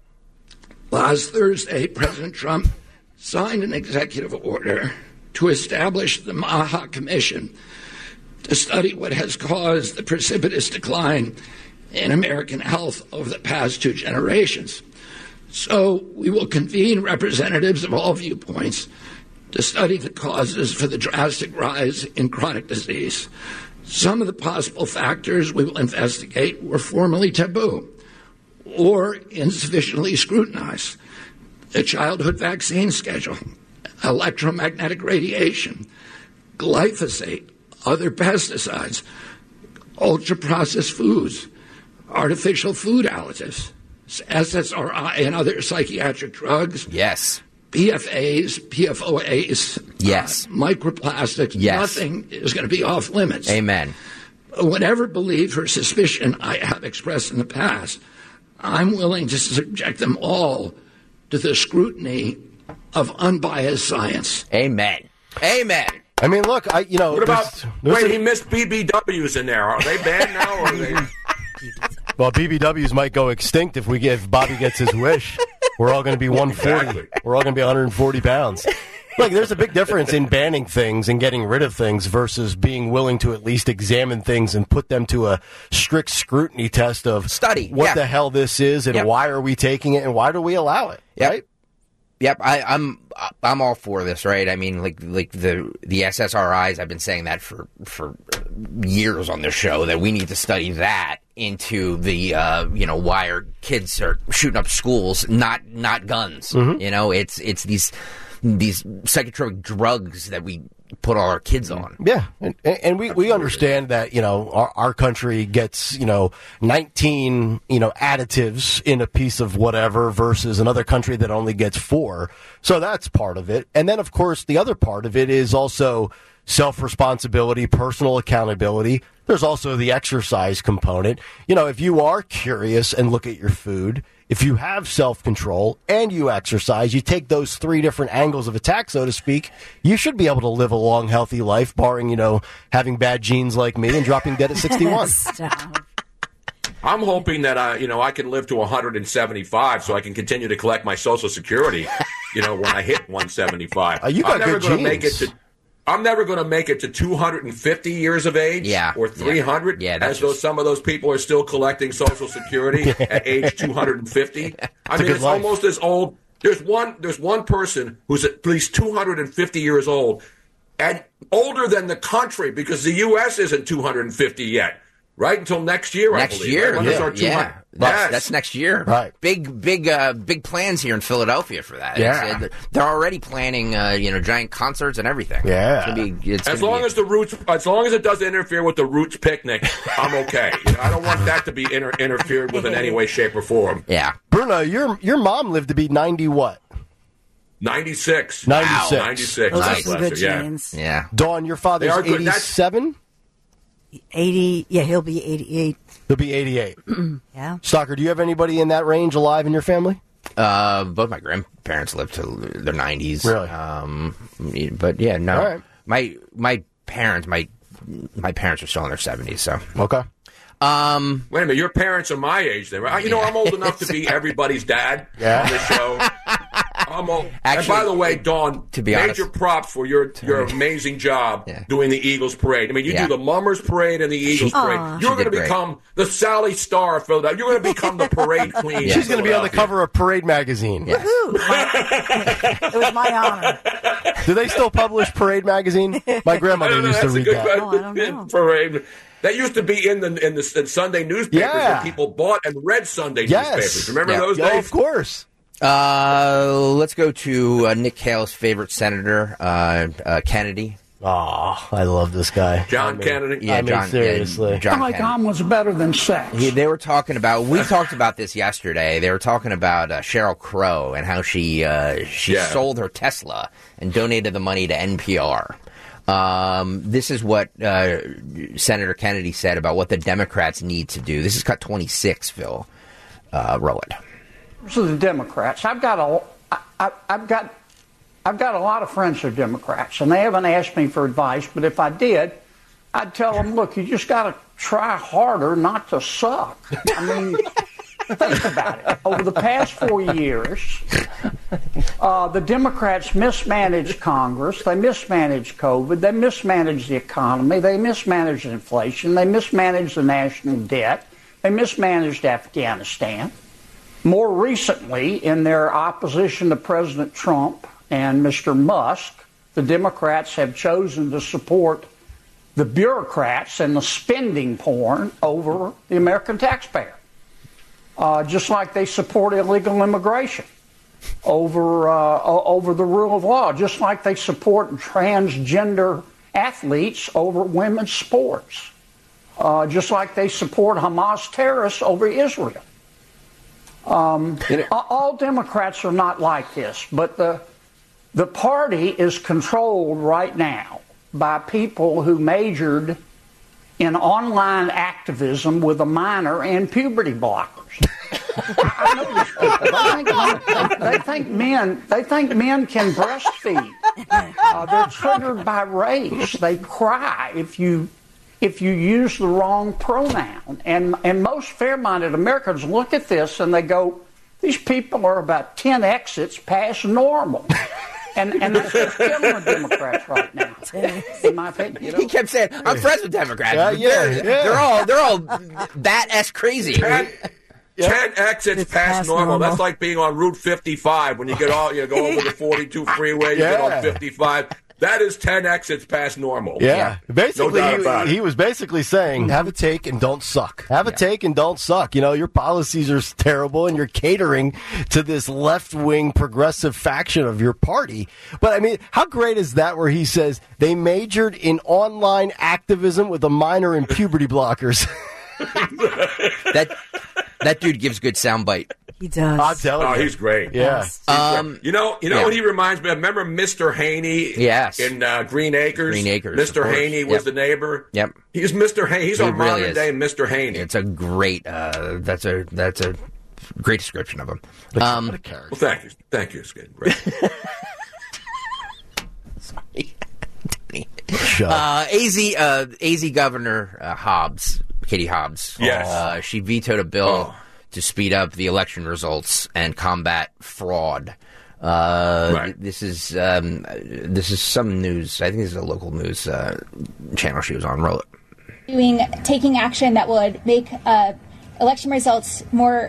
Last Thursday, President Trump signed an executive order to establish the MAHA Commission to study what has caused the precipitous decline in American health over the past two generations. So we will convene representatives of all viewpoints to study the causes for the drastic rise in chronic disease. Some of the possible factors we will investigate were formerly taboo or insufficiently scrutinized. The childhood vaccine schedule, electromagnetic radiation, glyphosate, other pesticides, ultra-processed foods, artificial food additives, S S R I and other psychiatric drugs. Yes. P F As, P F O As. Yes. Uh, microplastics. Yes. Nothing is going to be off limits. Amen. Whatever belief or suspicion I have expressed in the past, I'm willing to subject them all to the scrutiny of unbiased science. Amen. Amen. I mean, look, I you know. What about? there's- there's Wait, a- he missed B B Ws in there. Are they banned now? Or are they? Well, B B Ws might go extinct if we get, if Bobby gets his wish. We're all going to be one forty. Exactly. We're all going to be one hundred forty pounds. Look, there's a big difference in banning things and getting rid of things versus being willing to at least examine things and put them to a strict scrutiny test of Study, what yeah. the hell this is and Yep. why are we taking it and why do we allow it, Yep. right? Yep, I, I'm I'm all for this, right? I mean, like like the the S S R Is. I've been saying that for for years on this show that we need to study that into the uh, you know why our kids are shooting up schools, not not guns. Mm-hmm. You know, it's it's these these psychotropic drugs that we put all our kids on. Yeah, and, and we, we understand that, you know, our, our country gets, you know, nineteen, you know, additives in a piece of whatever versus another country that only gets four. So that's part of it. And then, of course, the other part of it is also self-responsibility, personal accountability. There's also the exercise component. You know, if you are curious and look at your food, if you have self-control and you exercise, you take those three different angles of attack, so to speak, you should be able to live a long, healthy life, barring, you know, having bad genes like me and dropping dead at sixty-one. I'm hoping that I, you know, I can live to one hundred seventy-five so I can continue to collect my Social Security, you know, when I hit one seventy-five. Oh, you got I'm never good going to genes. make it to I'm never going to make it to two hundred fifty years of age Yeah. or three hundred, Yeah, as that's though just- some of those people are still collecting Social Security at age two hundred fifty. I a mean, good it's life. almost as old. There's one, there's one person who's at least two hundred fifty years old and older than the country because the U S isn't two hundred fifty yet. Right until next year, I Next believe. year, Right? When is yeah, our two hundred yeah. That's, Yes. that's next year. Right. Big, big, uh, big plans here in Philadelphia for that. Yeah. It's, uh, they're already planning, uh, you know, giant concerts and everything. Yeah. It's gonna be, it's As gonna long be, as the Roots, as long as it doesn't interfere with the Roots picnic, I'm okay. You know, I don't want that to be inter- interfered with in any way, shape, or form. yeah. Bruno, your your mom lived to be ninety what? ninety-six. ninety-six. Wow, ninety-six. Those are God some bless good her, yeah. genes. Yeah. Dawn, your They father's are good. That's- eighty-seven? eighty, yeah, he'll be eighty-eight. He'll be eighty-eight. Yeah. Stalker, do you have anybody in that range alive in your family? Uh, both my grandparents lived to their nineties. Really? Um, but yeah, no. All right. My my parents, my my parents are still in their seventies. So Okay. um, Wait a minute, your parents are my age then, right? You know, I'm old enough to be everybody's dad Yeah. on this show. I'm old. Actually, and by the way, Dawn, to be major honest- props for your your amazing job Yeah. doing the Eagles parade. I mean, you Yeah. do the Mummers parade and the Eagles Aw. parade. She You're going to did great. become the Sally Star of Philadelphia. You're going to become the parade queen. Yeah. She's going to be on the cover of Parade magazine. Woohoo! My- it was my honor. Do they still publish Parade magazine? My I grandmother don't know, used to that's a read good that. question. Oh, I don't know. Parade. That used to be in the in the in Sunday newspapers Yeah. that people bought and read Sunday Yes. newspapers. Remember Yeah. those Oh, days? of course. uh, let's go to uh, Nick Hale's favorite senator, uh, uh, Kennedy. Oh, I love this guy. John I mean, Kennedy. Yeah, I mean, John. seriously. Yeah, John Kennedy. Telecom was better than sex. He, they were talking about. We talked about this yesterday. They were talking about uh, Sheryl Crow and how she uh, she Yeah. sold her Tesla and donated the money to N P R. Um, this is what uh, Senator Kennedy said about what the Democrats need to do. This is cut twenty-six. Phil, uh, roll it. To the Democrats, I've got a, I, I, I've got, I've got a lot of friends who are Democrats, and they haven't asked me for advice. But if I did, I'd tell them, look, you just got to try harder not to suck. I mean, think about it. Over the past four years, uh, the Democrats mismanaged Congress. They mismanaged COVID. They mismanaged the economy. They mismanaged inflation. They mismanaged the national debt. They mismanaged Afghanistan. More recently, in their opposition to President Trump and Mister Musk, the Democrats have chosen to support the bureaucrats and the spending porn over the American taxpayer. Uh, just like they support illegal immigration over uh, over the rule of law, just like they support transgender athletes over women's sports, uh, just like they support Hamas terrorists over Israel. Um, all Democrats are not like this, but the the party is controlled right now by people who majored in online activism with a minor in puberty blockers. I know these people. They think, they think men. They think men can breastfeed. Uh, they're triggered by race. They cry if you if you use the wrong pronoun. And and most fair-minded Americans look at this and they go, these people are about ten exits past normal. And, and that's what's killing the Democrats right now, in my opinion. You know? He kept saying, "I'm friends with Democrats. Yeah, yeah, they're, yeah. they're all they're all that s crazy." Pat, Yep. ten exits It's past, past normal. normal. That's like being on Route fifty-five when you get all you go over the forty-two freeway. You get Yeah. on fifty-five. That is ten exits past normal. Yeah. Basically, no doubt about he, it. he was basically saying, have a take and don't suck. Have a Yeah. take and don't suck. You know, your policies are terrible and you're catering to this left-wing progressive faction of your party. But, I mean, how great is that where he says they majored in online activism with a minor in puberty blockers? that that dude gives good soundbite. He does. I'm telling Oh, you. he's great. Yeah. He's Um, great. You know, you know yeah. what he reminds me of? Remember Mister Haney? Yes. In uh, Green Acres. Green Acres, Mister of course. Haney was Yep. the neighbor. Yep. He's Mister Haney. He's He our really modern is. day Mister Haney. It's a great. Uh, that's a that's a great description of him. Um, Well, thank you, thank you, Skid. Right. Uh, A Z uh, A Z Governor uh, Hobbs, Katie Hobbs. Yes. Uh, she vetoed a bill Oh. to speed up the election results and combat fraud. Uh, Right. This is um, this is some news. I think this is a local news uh, channel she was on. Roll it. Doing taking action that would make uh, election results more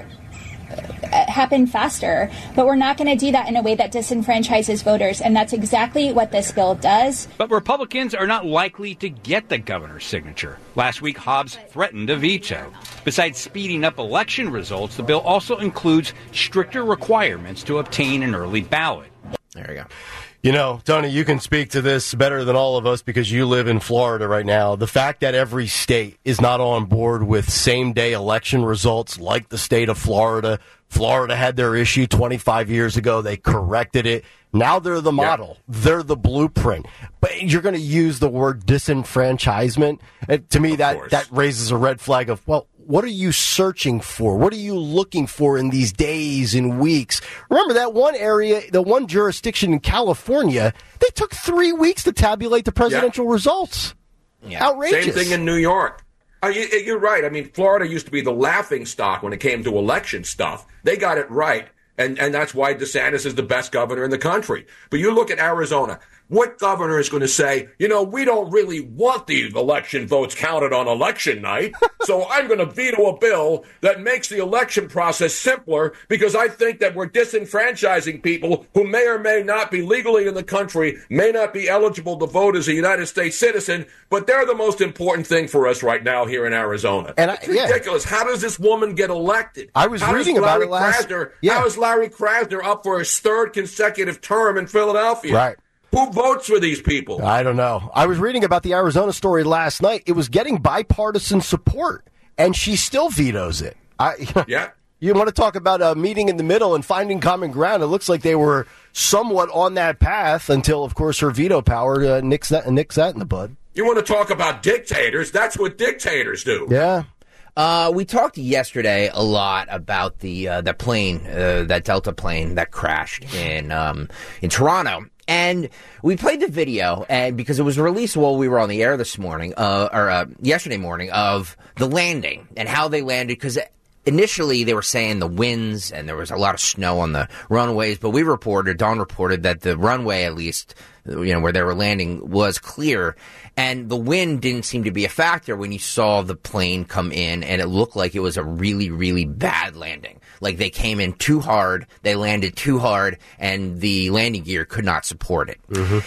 uh, happen faster, but we're not going to do that in a way that disenfranchises voters, and that's exactly what this bill does. But Republicans are not likely to get the governor's signature. Last week, Hobbs threatened a veto. Besides speeding up election results, the bill also includes stricter requirements to obtain an early ballot. There you go. You know, Tony, you can speak to this better than all of us because you live in Florida right now. The fact that every state is not on board with same-day election results like the state of Florida. Florida had their issue twenty-five years ago. They corrected it. Now they're the model. Yep. They're the blueprint. But you're going to use the word disenfranchisement. And to me, Of that, course. that raises a red flag of, well, what are you searching for? What are you looking for in these days and weeks? Remember that one area, the one jurisdiction in California, they took three weeks to tabulate the presidential yeah. results. Yeah. Outrageous. Same thing in New York. Uh, you, you're right. I mean, Florida used to be the laughing stock when it came to election stuff. They got it right, and, and that's why DeSantis is the best governor in the country. But you look at Arizona. What governor is going to say, you know, we don't really want the election votes counted on election night, so I'm going to veto a bill that makes the election process simpler because I think that we're disenfranchising people who may or may not be legally in the country, may not be eligible to vote as a United States citizen, but they're the most important thing for us right now here in Arizona. And I, it's ridiculous. Yeah. How does this woman get elected? I was how reading about it last... Krasner, yeah. How is Larry Krasner up for his third consecutive term in Philadelphia? Right. Who votes for these people? I don't know. I was reading about the Arizona story last night. It was getting bipartisan support, and she still vetoes it. I, yeah. You want to talk about a meeting in the middle and finding common ground? It looks like they were somewhat on that path until, of course, her veto power uh, nicks, that, nicks that in the bud. You want to talk about dictators? That's what dictators do. Yeah. Uh, we talked yesterday a lot about the uh, the plane, uh, that Delta plane that crashed in um, in Toronto. And we played the video, and because it was released while we were on the air this morning, uh, or uh, yesterday morning, of the landing and how they landed. Because initially they were saying the winds and there was a lot of snow on the runways, but we reported, Dawn reported that the runway, at least, you know, where they were landing, was clear, and the wind didn't seem to be a factor when you saw the plane come in, and it looked like it was a really, really bad landing. Like they came in too hard, they landed too hard, and the landing gear could not support it. Mm-hmm.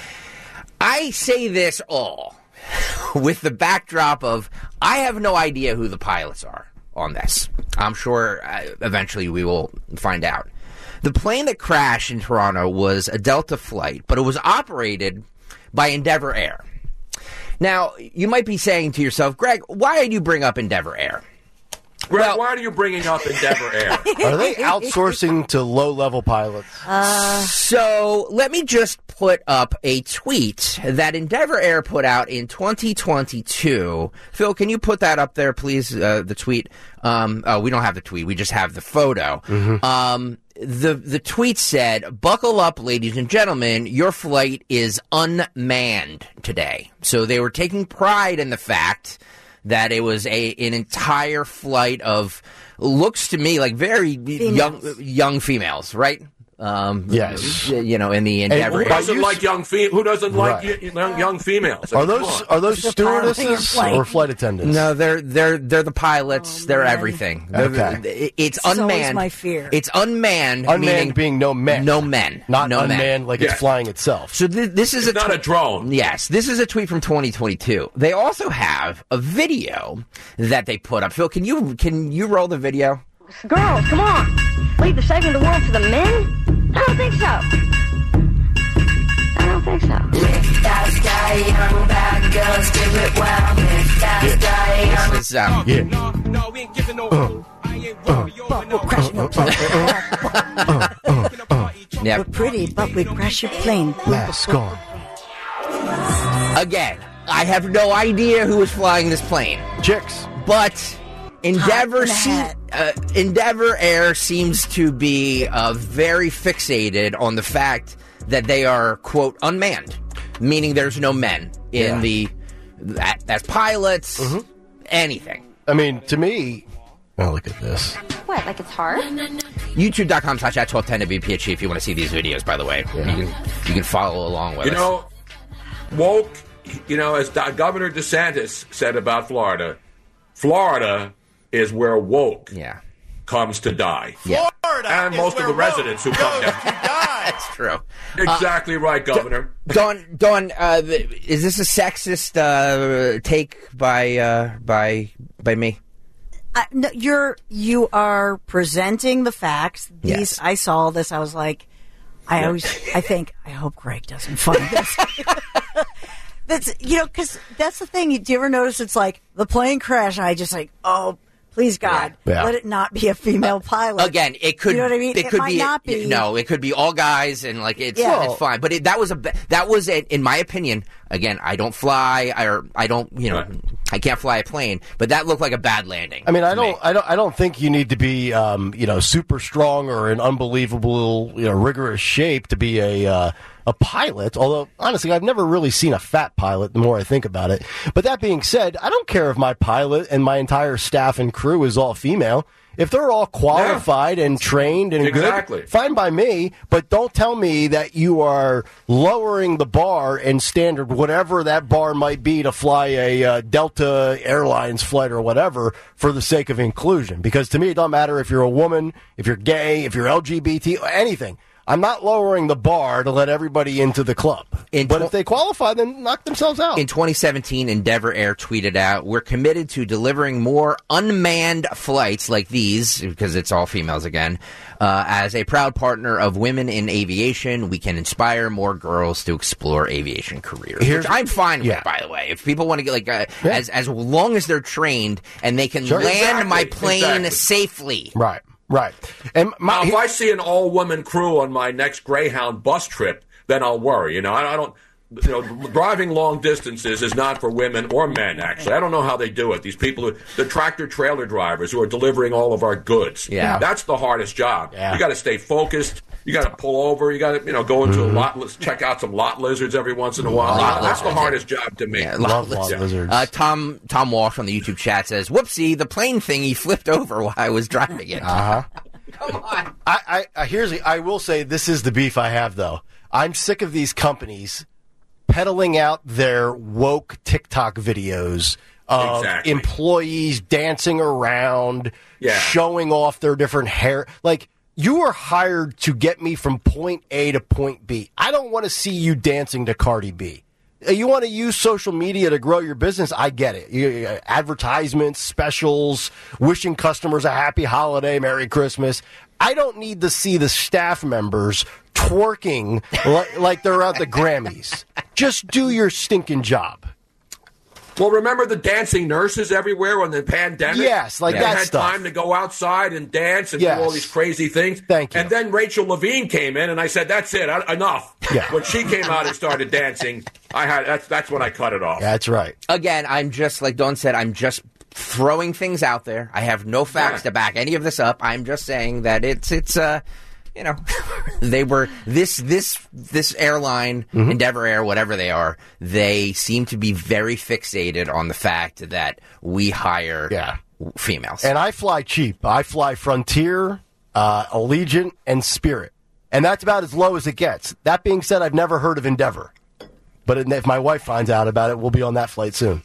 I say this all with the backdrop of I have no idea who the pilots are on this. I'm sure uh, eventually we will find out. The plane that crashed in Toronto was a Delta flight, but it was operated by Endeavour Air. Now, you might be saying to yourself, Greg, why did you bring up Endeavour Air? Greg, well, why are you bringing up Endeavour Air? Are they outsourcing to low-level pilots? Uh, so let me just put up a tweet that Endeavour Air put out in twenty twenty-two. Phil, can you put that up there, please, uh, the tweet? Um, oh, we don't have the tweet. We just have the photo. Mm-hmm. Um, the, the tweet said, buckle up, ladies and gentlemen, your flight is unmanned today. So they were taking pride in the fact that it was a an entire flight of, looks to me like very females. young young females, right? Um, yes, you know, in the Endeavor. Who doesn't like young fe- Who doesn't like Right. young, young females? Are those are those stewardesses or flight attendants? No, they're they're they're the pilots. they're everything. They're Okay. the- it's This is always unmanned. my fear. It's unmanned. Unmanned meaning being no men, no men, not no unmanned men. like Yeah. it's flying itself. So th- this is It's a not a drone. Yes, this is a tweet from twenty twenty-two. They also have a video that they put up. Phil, can you can you roll the video? Girls, come on. Leave the saving the world to the men? I don't think so. I don't think so. That's guy, young bad girls, give it well. That's guy, young. This is um, yeah. No, no, we ain't giving no. yeah. We're pretty, but we crash your plane. Mask on. Again, I have no idea who was flying this plane. Chicks. But Endeavor, Hot in a se- hat. uh, Endeavor Air seems to be uh, very fixated on the fact that they are, quote, unmanned, meaning there's no men in Yeah. the that, as pilots, anything. I mean, to me, oh, look at this. What, like it's hard? YouTube.com slash at twelve ten to B P H if you want to see these videos, by the way. You, can, you can follow along with You us. know, woke, you know, as Do- Governor DeSantis said about Florida, Florida is where woke yeah. comes to die. Yeah. And most of the residents who come down. That's true. Exactly right, Governor. Don, Don, uh, is this a sexist uh, take by uh, by by me? Uh, no, you're you are presenting the facts. These Yes. I saw this. I was like, I always I think I hope Greg doesn't find this. That's you know because that's the thing. Do you ever notice it's like the plane crash? And I just like oh. Please God, Yeah. let it not be a female pilot. Again, it could. You know what I mean? It, It could might be. not be. No, it could be all guys, and like it's Yeah. it's fine. But it, that was a ba- that was a, in my opinion. Again, I don't fly, I, or I don't. You know, Right. I can't fly a plane. But that looked like a bad landing. I mean, I to don't, me. I don't, I don't think you need to be, um, you know, super strong or in unbelievable, you know, rigorous shape to be a uh, a pilot. Although, honestly, I've never really seen a fat pilot. The more I think about it, but that being said, I don't care if my pilot and my entire staff and crew is all female. If they're all qualified yeah. and trained and exactly. good, fine by me. But don't tell me that you are lowering the bar and standard, whatever that bar might be, to fly a uh, Delta Airlines flight or whatever for the sake of inclusion. Because to me, it doesn't matter if you're a woman, if you're gay, if you're L G B T, anything. I'm not lowering the bar to let everybody into the club. In but tw- if they qualify, then knock themselves out. In twenty seventeen, Endeavor Air tweeted out, "We're committed to delivering more unmanned flights like these," because it's all females again. Uh, as a proud partner of women in aviation, we can inspire more girls to explore aviation careers. Here's- which I'm fine yeah. with, by the way. If people want to get like, uh, Yeah. as as long as they're trained and they can Sure. land Exactly, my plane exactly. safely. Right, right. And my, Now, if I see an all-woman crew on my next Greyhound bus trip, then I'll worry. You know, I, I don't. You know, driving long distances is not for women or men. Actually, I don't know how they do it. These people, who, the tractor trailer drivers who are delivering all of our goods. Yeah. That's the hardest job. Yeah. You got to stay focused. You got to pull over. You got to, you know, go into Mm-hmm. a lot. Let's check out some lot lizards every once in a while. Lot That's the lizards. hardest job to me. Yeah, love lot lot lizards. lizards. Uh, Tom Tom Walsh on the YouTube chat says, "Whoopsie, the plane thingy flipped over while I was driving it." Uh huh. Come on. I, I, I here's the, I will say this is the beef I have though. I'm sick of these companies peddling out their woke TikTok videos of Exactly. employees dancing around, Yeah. showing off their different hair. Like, you are hired to get me from point A to point B. I don't want to see you dancing to Cardi B. You want to use social media to grow your business, I get it. You, you, advertisements, specials, wishing customers a happy holiday, Merry Christmas. I don't need to see the staff members twerking like, like they're at the Grammys. Just do your stinking job. Well, remember the dancing nurses everywhere on the pandemic? Yes, like they that had stuff. time to go outside and dance and Yes. do all these crazy things. Thank you. And then Rachel Levine came in, and I said, "That's it, en- enough." Yeah. When she came out and started dancing, I had that's that's when I cut it off. That's right. Again, I'm just, like Dawn said, I'm just throwing things out there. I have no facts Yeah. to back any of this up. I'm just saying that it's, it's uh, you know, they were, this, this, this airline, Mm-hmm. Endeavor Air, whatever they are, they seem to be very fixated on the fact that we hire Yeah. females. And I fly cheap. I fly Frontier, uh, Allegiant, and Spirit. And that's about as low as it gets. That being said, I've never heard of Endeavor. But if my wife finds out about it, we'll be on that flight soon.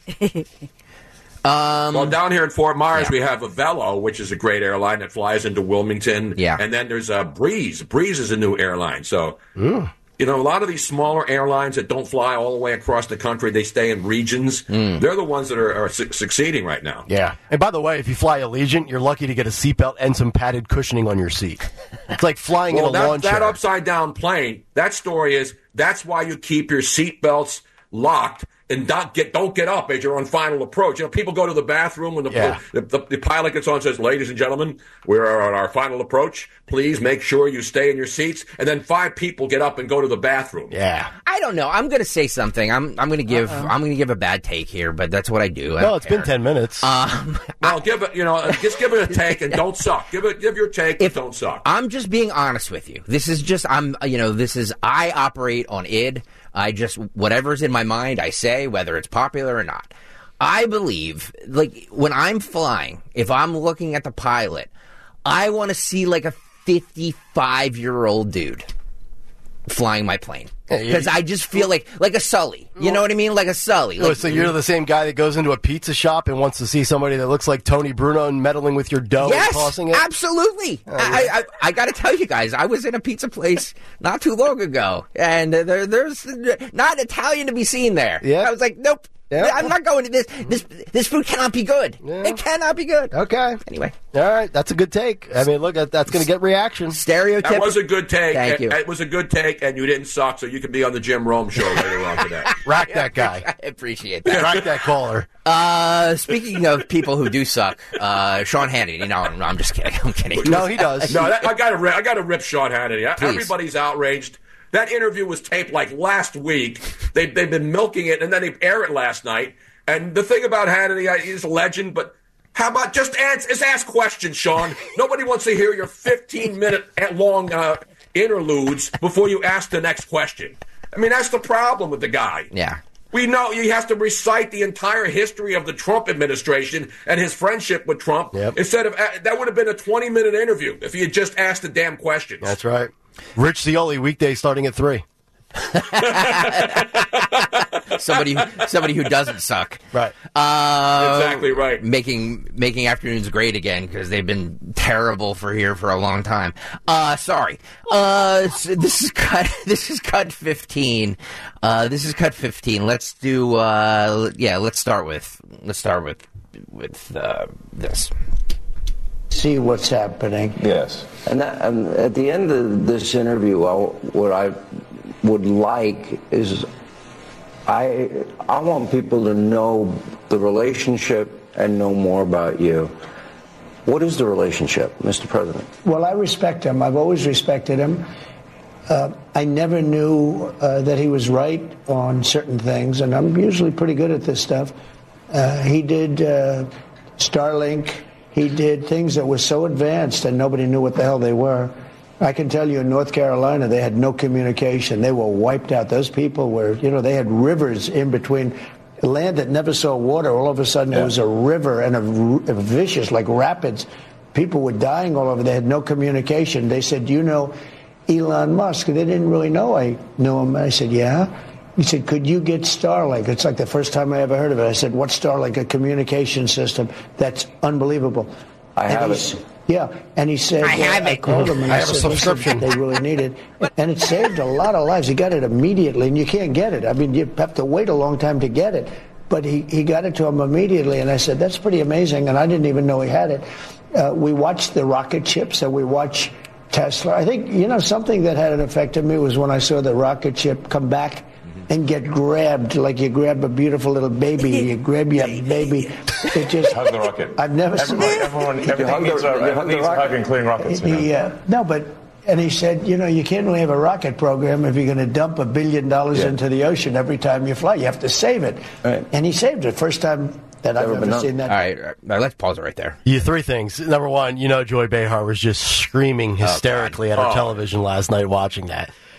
Um, well, down here in Fort Myers, yeah. we have a Velo, which is a great airline that flies into Wilmington. Yeah. And then there's a Breeze. Breeze is a new airline. So, mm. you know, a lot of these smaller airlines that don't fly all the way across the country, they stay in regions. Mm. They're the ones that are, are su- succeeding right now. Yeah. And by the way, if you fly Allegiant, you're lucky to get a seatbelt and some padded cushioning on your seat. It's like flying well, in a that, lawn that chair. upside-down plane, that story is, that's why you keep your seatbelts locked and don't get don't get up as you're on final approach. You know, people go to the bathroom when the, Yeah. the, the, the pilot gets on and says, ladies and gentlemen, we're on our final approach. Please make sure you stay in your seats. And then five people get up and go to the bathroom. Yeah. I don't know. I'm going to say something. I'm I'm going to give Uh-oh. I'm going to give a bad take here, but that's what I do. I No, don't it's care. been ten minutes. Um, Well, give it, you know, just give it a take and don't suck. Give it, give your take, but don't suck. I'm just being honest with you. This is just, I'm, you know, this is, I operate on id. I just, whatever's in my mind, I say, whether it's popular or not. I believe, like, when I'm flying, if I'm looking at the pilot, I want to see, like, a fifty-five-year-old dude flying my plane. Because I just feel like, like a Sully. You know what I mean? Like a Sully. Oh, Like, so you're the same guy that goes into a pizza shop and wants to see somebody that looks like Tony Bruno and meddling with your dough yes, and tossing it? absolutely. Oh, I, yeah. I, I got to tell you guys, I was in a pizza place not too long ago, and there, there's not Italian to be seen there. Yeah. I was like, nope. Yeah. I'm not going to this. This this food cannot be good. Yeah. It cannot be good. Okay. Anyway. All right. That's a good take. I mean, look, that's going to get reaction. Stereotype. That was a good take. Thank it, you. It was a good take, and you didn't suck, so you can be on the Jim Rome show later on today. Rack that guy. I appreciate that. Rack that caller. Uh, speaking of people who do suck, uh, Sean Hannity. No, no, I'm just kidding. I'm kidding. No, he does. No, that, I got to rip, I got to rip Sean Hannity. Please. Everybody's outraged. That interview was taped like last week. They, they've been milking it, and then they aired it last night. And the thing about Hannity, he's a legend, but how about just ask, just ask questions, Sean? Nobody wants to hear your fifteen-minute long uh, interludes before you ask the next question. I mean, that's the problem with the guy. Yeah. We know he has to recite the entire history of the Trump administration and his friendship with Trump. Yep. Instead of uh, that would have been a twenty-minute interview if he had just asked the damn questions. That's right. Rich Scioli, weekday starting at three. somebody, somebody who doesn't suck. Right. Uh, exactly right. Making making afternoons great again because they've been terrible for here for a long time. Uh, sorry. Uh, so this is cut. This is cut fifteen. Uh, this is cut fifteen. Let's do. Uh, yeah. Let's start with. Let's start with with uh, this. See what's happening. Yes. And, that, and at the end of this interview, I'll, what I would like is I I want people to know the relationship and know more about you. What is the relationship, Mister President? Well, I respect him. I've always respected him. Uh, I never knew uh, that he was right on certain things, and I'm usually pretty good at this stuff. Uh, he did uh, Starlink. He did things that were so advanced and nobody knew what the hell they were. I can tell you in North Carolina, they had no communication. They were wiped out. Those people were, you know, they had rivers in between. Land that never saw water, all of a sudden Yeah. there was a river and a, a vicious, like rapids. People were dying all over. They had no communication. They said, do you know Elon Musk? They didn't really know I knew him. I said, yeah. He said, could you get Starlink? It's like the first time I ever heard of it. I said, what's Starlink? A communication system. That's unbelievable. I And have he's- it. Yeah, and he said, I have uh, it. I called him and I I, have a said, listen, subscription. they really need it. And it saved a lot of lives. He got it immediately, and you can't get it. I mean, you have to wait a long time to get it. But he, he got it to him immediately, and I said, that's pretty amazing, and I didn't even know he had it. Uh, we watched the rocket ships, and we watch Tesla. I think, you know, something that had an effect on me was when I saw the rocket ship come back and get grabbed like you grab a beautiful little baby. You grab your baby. It just Hug the rocket. I've never Everybody, seen everyone, hug everything the- needs a, you hug the everything needs a rocket. hug, including rockets. you know? He, uh, no, but and he said, you know, you can't really have a rocket program if you're going to dump a billion dollars Yeah. into the ocean every time you fly. You have to save it, Right. and he saved it. First time that I've Never ever been done. seen that. All right, all right, let's pause it right there. You three things. Number one, you know Joy Behar was just screaming hysterically at her Oh. television last night watching that.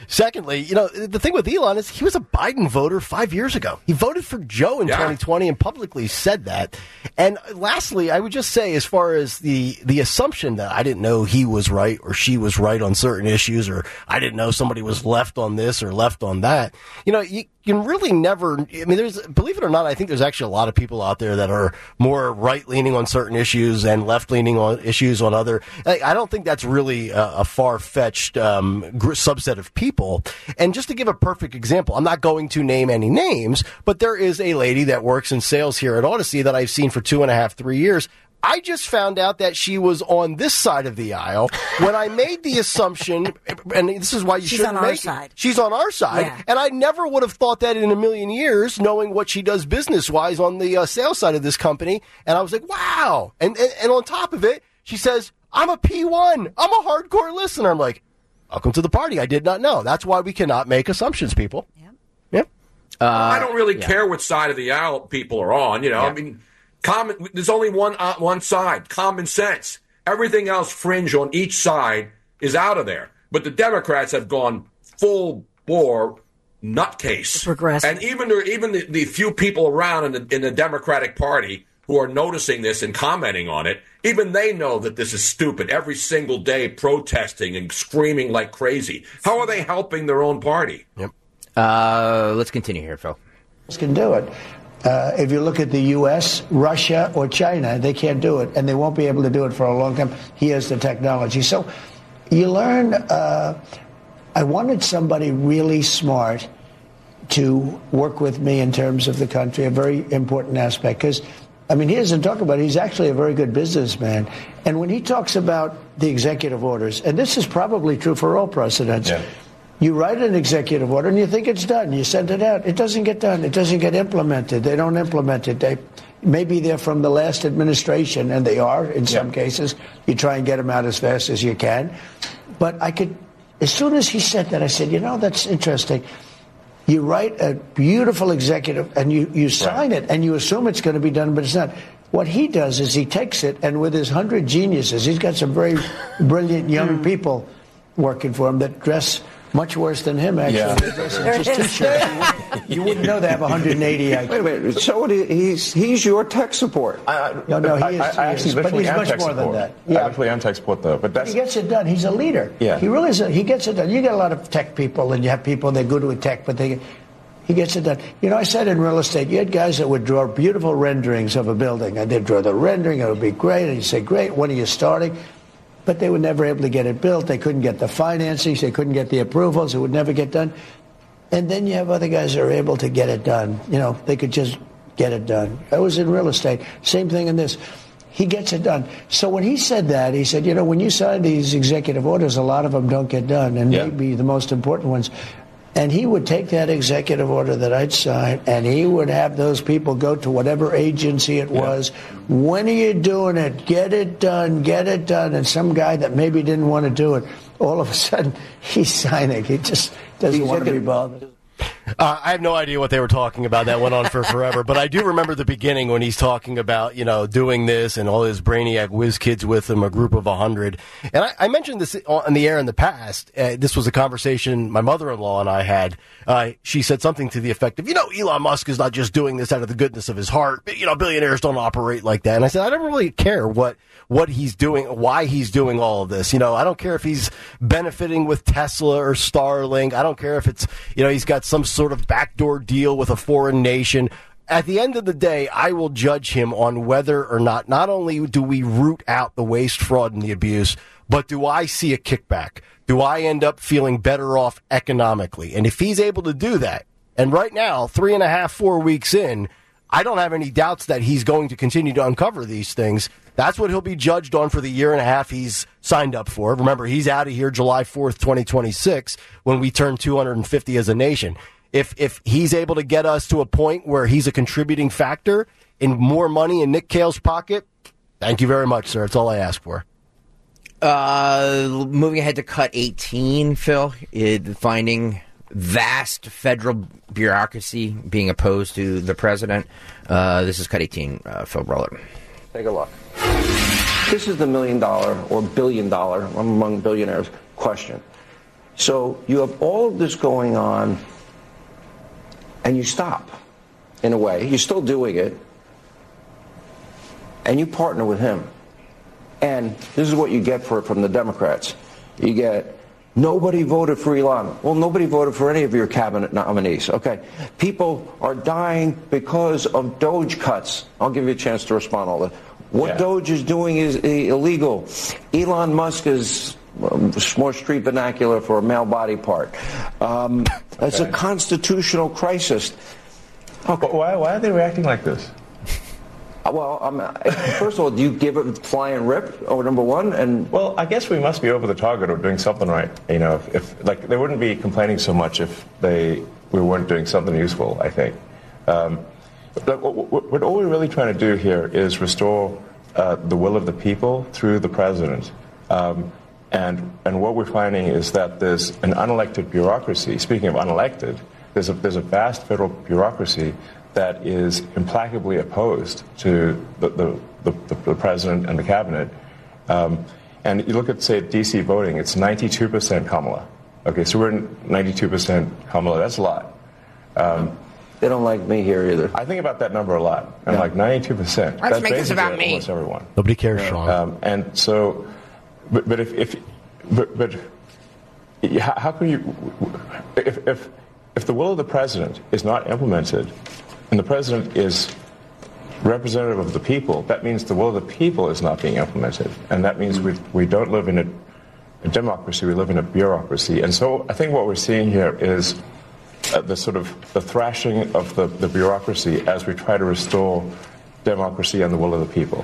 Secondly, you know, the thing with Elon is he was a Biden voter five years ago. He voted for Joe in yeah. twenty twenty and publicly said that. And lastly, I would just say, as far as the, the assumption that I didn't know he was right or she was right on certain issues, or I didn't know somebody was left on this or left on that, you know, you can really never, I mean, there's, believe it or not, I think there's actually a lot of people out there that are more right-leaning on certain issues and left-leaning on issues on other. I don't think that's really a, a far-fetched um, gr- subset of people. And just to give a perfect example, I'm not going to name any names, but there is a lady that works in sales here at Odyssey that I've seen for two and a half, three years. I just found out that she was on this side of the aisle when I made the assumption, and this is why you She's shouldn't on our make side. it. She's on our side. Yeah. And I never would have thought that in a million years, knowing what she does business-wise on the uh, sales side of this company. And I was like, wow. And, and and on top of it, she says, I'm a P one. I'm a hardcore listener. I'm like, welcome to the party. I did not know. That's why we cannot make assumptions, people. Yeah. Yeah. Uh, I don't really yeah. care which side of the aisle people are on. You know, Yeah. I mean, common. There's only one uh, one side. Common sense. Everything else, fringe on each side, is out of there. But the Democrats have gone full bore nutcase. Progressive. And even the, even the, the few people around in the in the Democratic Party who are noticing this and commenting on it, even they know that this is stupid. Every single day protesting and screaming like crazy. How are they helping their own party? Yep. Uh, let's continue here, Phil. Can do it. Uh, if you look at the U S, Russia, or China, they can't do it, and they won't be able to do it for a long time. He has the technology. So you learn. Uh, I wanted somebody really smart to work with me in terms of the country, a very important aspect, because, I mean, he doesn't talk about it. He's actually a very good businessman. And when he talks about the executive orders, and this is probably true for all presidents, yeah. You write an executive order and you think it's done. You send it out. It doesn't get done. It doesn't get implemented. They don't implement it. They maybe they're from the last administration, and they are in some yeah. cases. You try and get them out as fast as you can. But I could, as soon as he said that, I said, you know, that's interesting. You write a beautiful executive and you, you sign right. it and you assume it's going to be done, but it's not. What he does is he takes it, and with his hundred geniuses, he's got some very brilliant young people working for him that dress much worse than him, actually. Yeah. Just T-shirts. You wouldn't know they have one hundred eighty. Wait a minute. So he's he's your tech support. I, no, no, he is. I, I actually he is, but he's am much tech more support. than that. Yeah. I actually am tech support, though. But that's he gets it done. He's a leader. Yeah. He really is. A, he gets it done. You get a lot of tech people, and you have people they're good with tech, but they. He gets it done. You know, I said in real estate, you had guys that would draw beautiful renderings of a building, and they'd draw the rendering. It would be great, and you say, "Great, when are you starting?" But they were never able to get it built. They couldn't get the financing. They couldn't get the approvals. It would never get done. And then you have other guys that are able to get it done. You know, they could just get it done. I was in real estate. Same thing in this. He gets it done. So when he said that, he said, you know, when you sign these executive orders, a lot of them don't get done, and yeah. maybe the most important ones. And he would take that executive order that I'd sign, and he would have those people go to whatever agency it was. Yeah. When are you doing it? Get it done. Get it done. And some guy that maybe didn't want to do it, all of a sudden, he's signing. He just doesn't he's want to be bothered. Uh, I have no idea what they were talking about. That went on for forever. But I do remember the beginning when he's talking about, you know, doing this and all his brainiac whiz kids with him, a group of a hundred. And I, I mentioned this on the air in the past. Uh, this was a conversation my mother-in-law and I had. Uh, she said something to the effect of, you know, Elon Musk is not just doing this out of the goodness of his heart. You know, billionaires don't operate like that. And I said, I don't really care what, what he's doing, why he's doing all of this. You know, I don't care if he's benefiting with Tesla or Starlink. I don't care if it's, you know, he's got some sort of backdoor deal with a foreign nation. At the end of the day, I will judge him on whether or not, not only do we root out the waste, fraud, and the abuse, but do I see a kickback? Do I end up feeling better off economically? And if he's able to do that, and right now, three and a half, four weeks in, I don't have any doubts that he's going to continue to uncover these things. That's what he'll be judged on for the year and a half he's signed up for. Remember, he's out of here July fourth, twenty twenty-six, when we turn two hundred fifty as a nation. If if he's able to get us to a point where he's a contributing factor in more money in Nick Cale's pocket, thank you very much, sir. That's all I ask for. Uh, moving ahead to cut eighteen, Phil, it, finding vast federal bureaucracy being opposed to the president. Uh, this is cut eighteen, uh, Phil Roller. Take a look. This is the million dollar or billion dollar, among billionaires, question. So you have all of this going on, and you stop, in a way. You're still doing it, and you partner with him. And this is what you get for it from the Democrats. You get, nobody voted for Elon. Well, nobody voted for any of your cabinet nominees. Okay. People are dying because of Doge cuts. I'll give you a chance to respond to all that. What yeah. Doge is doing is illegal. Elon Musk is um, more street vernacular for a male body part. Um, okay. It's a constitutional crisis. Okay. Why, why are they reacting like this? Well, um, first of all, do you give it fly and rip? Oh, number one, and well, I guess we must be over the target or doing something right. You know, if, if like they wouldn't be complaining so much if they we weren't doing something useful. I think. Um, but what, what all we're really trying to do here is restore uh, the will of the people through the president. Um, and and what we're finding is that there's an unelected bureaucracy. Speaking of unelected, there's a there's a vast federal bureaucracy that is implacably opposed to the, the, the, the president and the cabinet. Um, and you look at, say, D C voting, it's ninety-two percent Kamala. Okay, so we're ninety-two percent Kamala. That's a lot. Um, they don't like me here either. I think about that number a lot. I'm yeah. like ninety-two percent. Let's That's make this about me. Almost everyone. Nobody cares, Yeah. Sean. Um, and so, but, but if, if but, but how, how can you, if, if, if the will of the president is not implemented, and the president is representative of the people, that means the will of the people is not being implemented. And that means we, we don't live in a, a democracy, we live in a bureaucracy. And so I think what we're seeing here is uh, the sort of the thrashing of the, the bureaucracy as we try to restore democracy and the will of the people.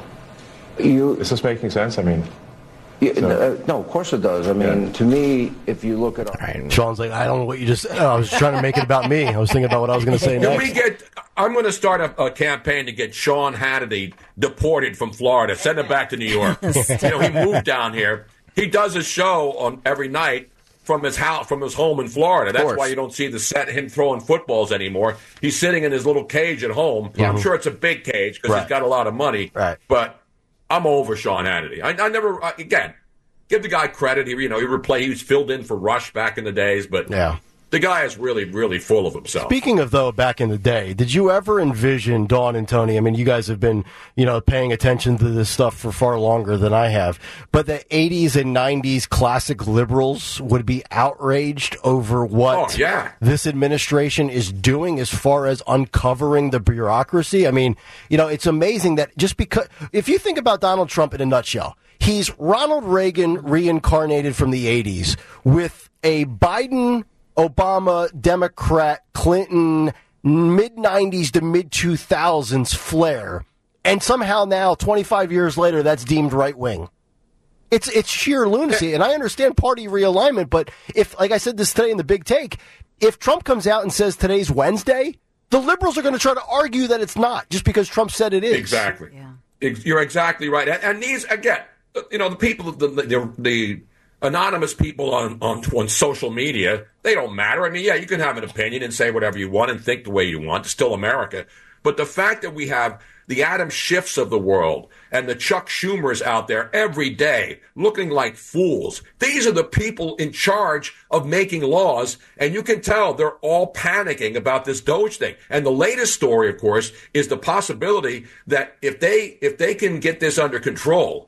You, is this making sense? I mean... Yeah, so. uh, no, of course it does. I mean, yeah. to me, if you look at... Our- Sean's like, I don't know what you just... Oh, I was trying to make it about me. I was thinking about what I was going to say Can next. we get... I'm going to start a, a campaign to get Sean Hannity deported from Florida, send him back to New York. You know, he moved down here. He does a show on every night from his house, from his home in Florida. That's why you don't see the set him throwing footballs anymore. He's sitting in his little cage at home. Yeah. I'm sure it's a big cage because right. he's got a lot of money. Right. But I'm over Sean Hannity. I, I never, uh, again, give the guy credit. He, you know, he replay. He was filled in for Rush back in the days, but yeah. the guy is really, really full of himself. Speaking of, though, back in the day, did you ever envision, Dawn and Tony, I mean, you guys have been, you know, paying attention to this stuff for far longer than I have, but the eighties and nineties classic liberals would be outraged over what oh, yeah. this administration is doing as far as uncovering the bureaucracy? I mean, you know, it's amazing that just because, if you think about Donald Trump in a nutshell, he's Ronald Reagan reincarnated from the eighties with a Biden, Obama, Democrat, Clinton, mid nineties to mid two thousands flair. And somehow now, twenty-five years later, that's deemed right-wing. It's it's sheer lunacy. And I understand party realignment, but if, like I said this today in the Big Take, if Trump comes out and says today's Wednesday, the liberals are going to try to argue that it's not, just because Trump said it is. Exactly. Yeah. You're exactly right. And, and these, again, you know, the people, the, the, the anonymous people on, on on social media, they don't matter. I mean, yeah, you can have an opinion and say whatever you want and think the way you want. It's still America. But the fact that we have the Adam Schiffs of the world and the Chuck Schumers out there every day looking like fools, these are the people in charge of making laws, and you can tell they're all panicking about this Doge thing. And the latest story, of course, is the possibility that if they if they can get this under control,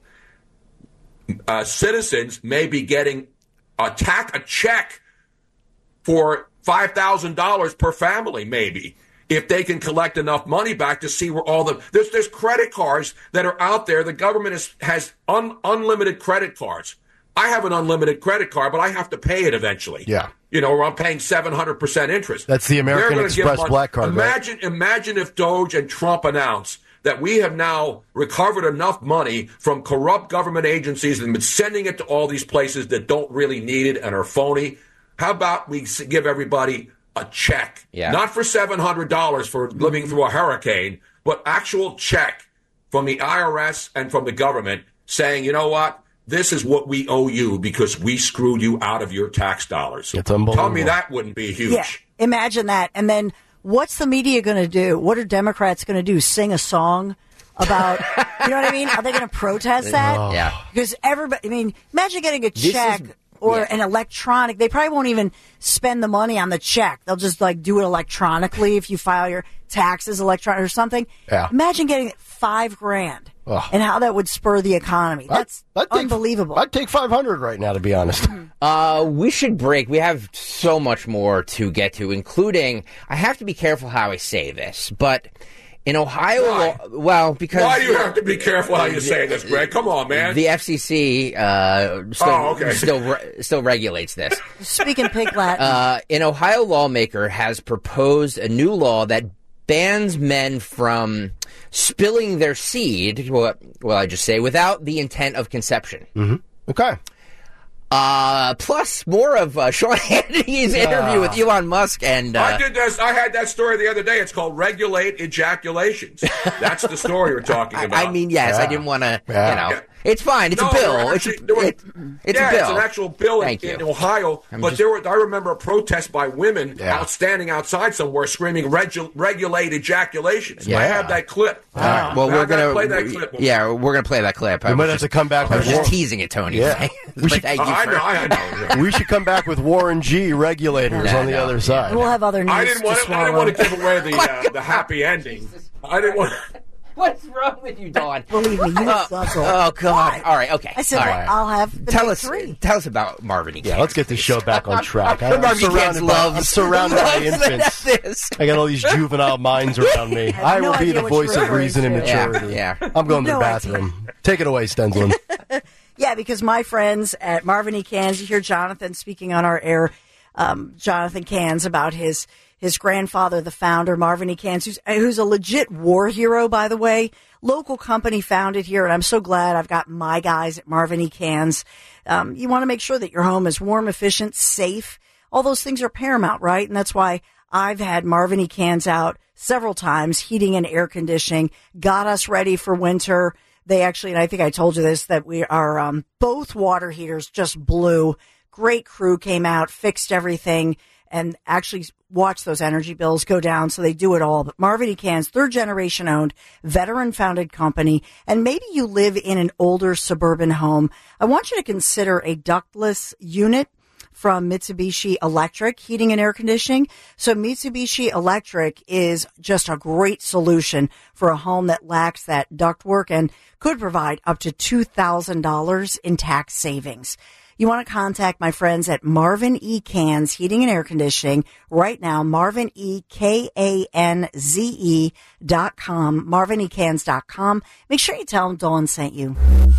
Uh, citizens may be getting a tax, a check for five thousand dollars per family, maybe, if they can collect enough money back to see where all the there's there's credit cards that are out there. The government is, has un, unlimited credit cards. I have an unlimited credit card, but I have to pay it eventually. Yeah, you know, or I'm paying seven hundred percent interest. That's the American Express Black Card. Imagine, right? imagine if Doge and Trump announced that we have now recovered enough money from corrupt government agencies and been sending it to all these places that don't really need it and are phony. How about we give everybody a check? Yeah. Not for seven hundred dollars for living through a hurricane, but actual check from the I R S and from the government saying, you know what? This is what we owe you because we screwed you out of your tax dollars. It's unbelievable. Tell me that wouldn't be huge. Yeah, imagine that. And then what's the media going to do? What are Democrats going to do? Sing a song about, you know what I mean? Are they going to protest that? Yeah. Because everybody, I mean, imagine getting a This check is- or Yeah. an electronic. They probably won't even spend the money on the check. They'll just like do it electronically if you file your taxes electronic or something. Yeah. Imagine getting five grand Ugh. and how that would spur the economy. That's I'd take- unbelievable. I'd take five hundred right now, to be honest. Uh, we should break. We have so much more to get to, including, I have to be careful how I say this, but in Ohio, Why? well, because... Why do you have to be careful how you say this, Greg? Come on, man. The F C C uh, still, Oh, okay. still, re- still regulates this. Speaking pig Latin. Uh, an Ohio lawmaker has proposed a new law that bans men from spilling their seed, well, well I just say, without the intent of conception. Mm-hmm. Okay. Uh, plus more of uh, Sean Hannity's interview with Elon Musk and... Uh, I did this. I had that story the other day. It's called "Regulate Ejaculations." That's the story you're talking about. I mean, yes, I didn't want to, Yeah. you know... Yeah. It's fine. It's No, a bill. there were It's, actually- there were- a, it, it's yeah, a bill. it's an actual bill in, Thank in you. Ohio. I'm but just- there were, I remember a protest by women Yeah. out standing outside somewhere screaming regu- "Regulate ejaculations." Yeah. I have that clip. Wow. Well, I we're gotta gonna play that clip. Yeah, we're gonna play that clip. We I might was have just, to come back I was with just more. teasing it, Tony. Yeah. But should- thank you I for- know. I know. We should come back with Warren G. regulators No, on the no. other side. We'll have other news I didn't to want. To, I didn't swallow. want to give away the uh, the happy ending. I didn't want. What's wrong with you, Dawn? Believe me, you Oh, guzzle. oh, God. All right, okay. I said, All well, right. I'll have the Tell big us, three. tell us about Marvin E. Yeah, let's get this show back on track. I'm, I'm Marvin E. Cans surrounded by, I'm loves, surrounded by loves infants. this. I got all these juvenile minds around me. I, have no will be idea the what voice you're of reason and referring to. maturity. Yeah, yeah. I'm going to No the idea. bathroom. Take it away, Stenslin. Yeah, because my friends at Marvin E. Cans, you hear Jonathan speaking on our air, um, Jonathan Cans, about his his grandfather, the founder, Marvin E. Cans, who's, who's a legit war hero, by the way. Local company founded here, and I'm so glad I've got my guys at Marvin E. Cans. Um, you want to make sure that your home is warm, efficient, safe. All those things are paramount, right? And that's why I've had Marvin E. Cans out several times, heating and air conditioning, got us ready for winter. They actually, and I think I told you this, that we are, um, both water heaters just blew. Great crew came out, fixed everything, and actually watched those energy bills go down. So they do it all. But Marvin E. Cans, third generation owned, veteran founded company. And maybe you live in an older suburban home. I want you to consider a ductless unit from Mitsubishi Electric Heating and Air Conditioning. So Mitsubishi Electric is just a great solution for a home that lacks that ductwork and could provide up to two thousand dollars in tax savings. You want to contact my friends at Marvin E. Cans Heating and Air Conditioning right now, Marvin E. K A N Z E dot com, Marvin E Cans dot com. Make sure you tell them Dawn sent you.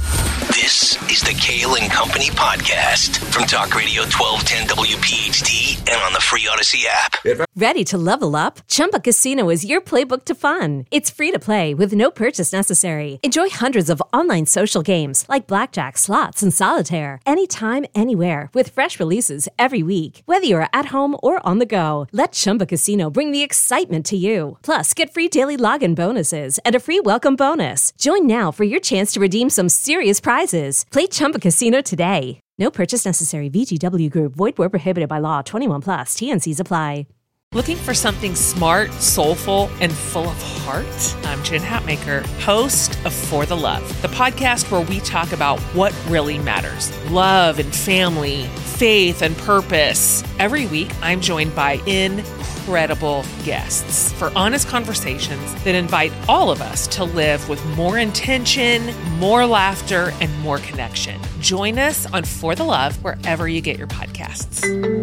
This is the Kale and Company podcast from Talk Radio twelve ten W P H D and on the free Odyssey app. Ready to level up? Chumba Casino is your playbook to fun. It's free to play with no purchase necessary. Enjoy hundreds of online social games like blackjack, slots, and solitaire anytime, anywhere with fresh releases every week. Whether you're at home or on the go, let Chumba Casino bring the excitement to you. Plus, get free daily login bonuses and a free welcome bonus. Join now for your chance to redeem some serious prizes. Play Chumba Casino today. No purchase necessary. V G W Group. Void where prohibited by law. twenty-one plus. T N Cs apply. Looking for something smart, soulful, and full of heart? I'm Jen Hatmaker, host of For the Love, the podcast where we talk about what really matters. Love and family, faith and purpose. Every week, I'm joined by incredible guests for honest conversations that invite all of us to live with more intention, more laughter, and more connection. Join us on For the Love wherever you get your podcasts.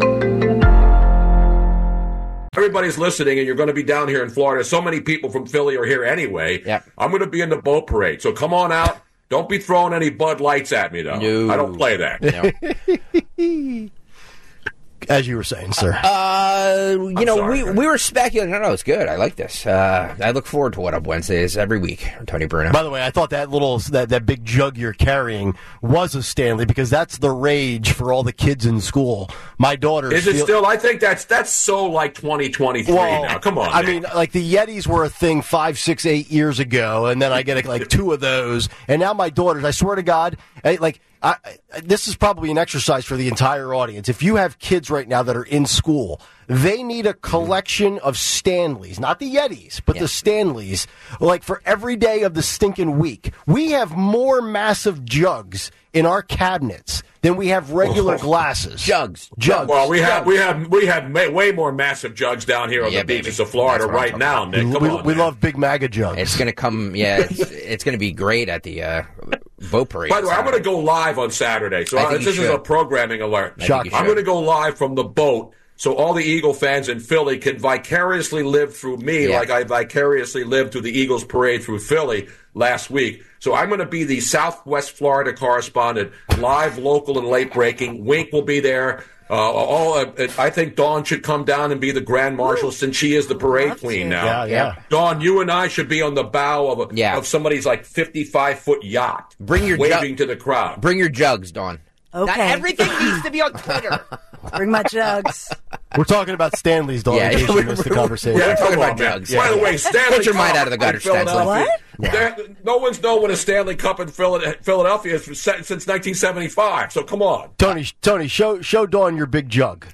Everybody's listening, and you're going to be down here in Florida. So many people from Philly are here anyway. Yep. I'm going to be in the boat parade, so come on out. Don't be throwing any Bud Lights at me, though. No. I don't play that. No. As you were saying, sir. Uh, you I'm know, sorry, we man. we were speculating. No, no, it's good. I like this. Uh, I look forward to What Up Wednesdays every week. Tony Bruno. By the way, I thought that little that, that big jug you're carrying was a Stanley because that's the rage for all the kids in school. My daughter Is it still? I think that's that's so like twenty twenty-three Well, now. Come on. I man. mean, like the Yetis were a thing five, six, eight years ago, and then I get like two of those, and now my daughters. I swear to God, I, like I, I, this is probably an exercise for the entire audience. If you have kids right now that are in school, they need a collection of Stanleys, not the Yetis, but Yeah. the Stanleys, like for every day of the stinking week. We have more massive jugs in our cabinets than we have regular glasses. Jugs. Jugs. Well, we have Jugs. we have we have ma- way more massive jugs down here on Yeah, the baby. beaches of Florida That's what I'm right talking now, about. Nick. Come we, on, we man. love big MAGA jugs. It's going to come, yeah, it's, it's going to be great at the uh, boat parade. By the way, I'm going to go live on Saturday. So I uh, think you this is should. a programming alert. I think you I'm should. going to go live from the boat so all the Eagle fans in Philly can vicariously live through me Yeah. like I vicariously lived through the Eagles parade through Philly last week. So I'm going to be the Southwest Florida correspondent, live, local, and late breaking. Wink will be there. Uh, all uh, I think Dawn should come down and be the Grand Marshal since she is the parade queen now. Yeah, yeah. Dawn, you and I should be on the bow of a, Yeah. of somebody's like fifty-five foot yacht, Bring your waving ju- to the crowd. Bring your jugs, Dawn. Okay. Not everything needs to be on Twitter. Bring my jugs. We're talking about Stanley's, Dawn, Yeah, in case yeah, you we- missed the we- conversation. we're talking Come about on, man. jugs. By the Yeah. way, Stanley Get your mind Cup out of the gutter, in Philadelphia. What? There- No one's known what a Stanley Cup in Phila- Philadelphia is since since nineteen seventy-five. So come on. Tony, Tony, show show Dawn your big jug.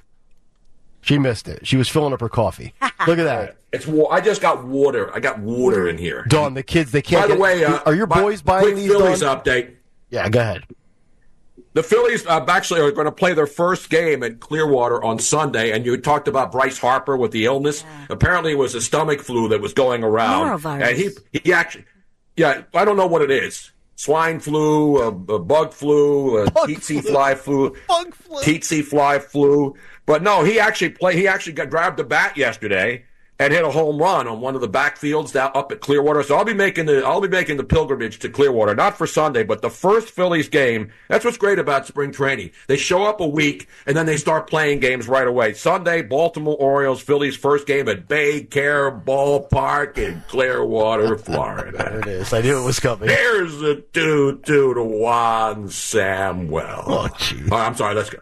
She missed it. She was filling up her coffee. Look at that. It's wa- I just got water. I got water in here. Dawn, the kids, they can't By the get- way, uh, are your my- boys buying quick these, Phillies Dawn? update. Yeah, go ahead. The Phillies uh, actually are going to play their first game at Clearwater on Sunday, and you talked about Bryce Harper with the illness. Apparently, it was a stomach flu that was going around, Norovirus. and he he actually, yeah, I don't know what it is. Swine flu, a, a bug flu, a tsetse fly flu, Bug flu. tsetse fly flu. But no, he actually played. He actually got grabbed the bat yesterday and hit a home run on one of the backfields down up at Clearwater. So I'll be making the I'll be making the pilgrimage to Clearwater, not for Sunday, but the first Phillies game. That's what's great about spring training. They show up a week and then they start playing games right away. Sunday, Baltimore Orioles, Phillies first game at Bay Care Ballpark in Clearwater, Florida. There it is. I knew it was coming. There's a two two to Juan Samuel. Oh, jeez. Oh, I'm sorry. Let's go.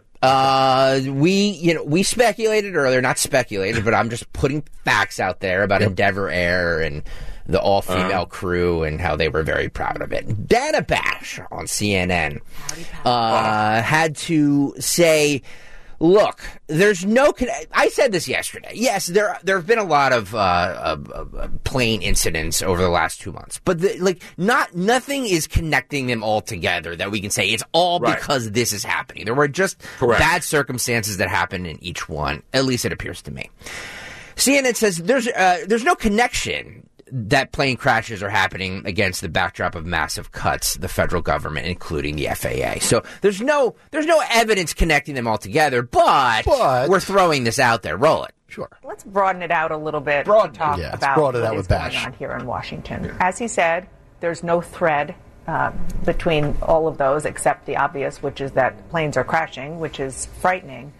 Uh, we, you know, we speculated earlier, not speculated, but I'm just putting facts out there about yep. Endeavor Air and the all-female uh, crew and how they were very proud of it. Dana Bash on C N N uh, had to say, look, there's no. Con- I said this yesterday. Yes, there there have been a lot of, uh, of, of plane incidents over the last two months, but the, like not nothing is connecting them all together that we can say it's all right. because this is happening. There were just Correct. bad circumstances that happened in each one. At least it appears to me. C N N says there's uh, there's no connection that plane crashes are happening against the backdrop of massive cuts, the federal government, including the F A A. So there's no there's no evidence connecting them all together, but, but we're throwing this out there. Roll it. Sure. Let's broaden it out a little bit broaden to talk yeah, about what is going Bash. on here in Washington. As he said, there's no thread uh, between all of those except the obvious, which is that planes are crashing, which is frightening.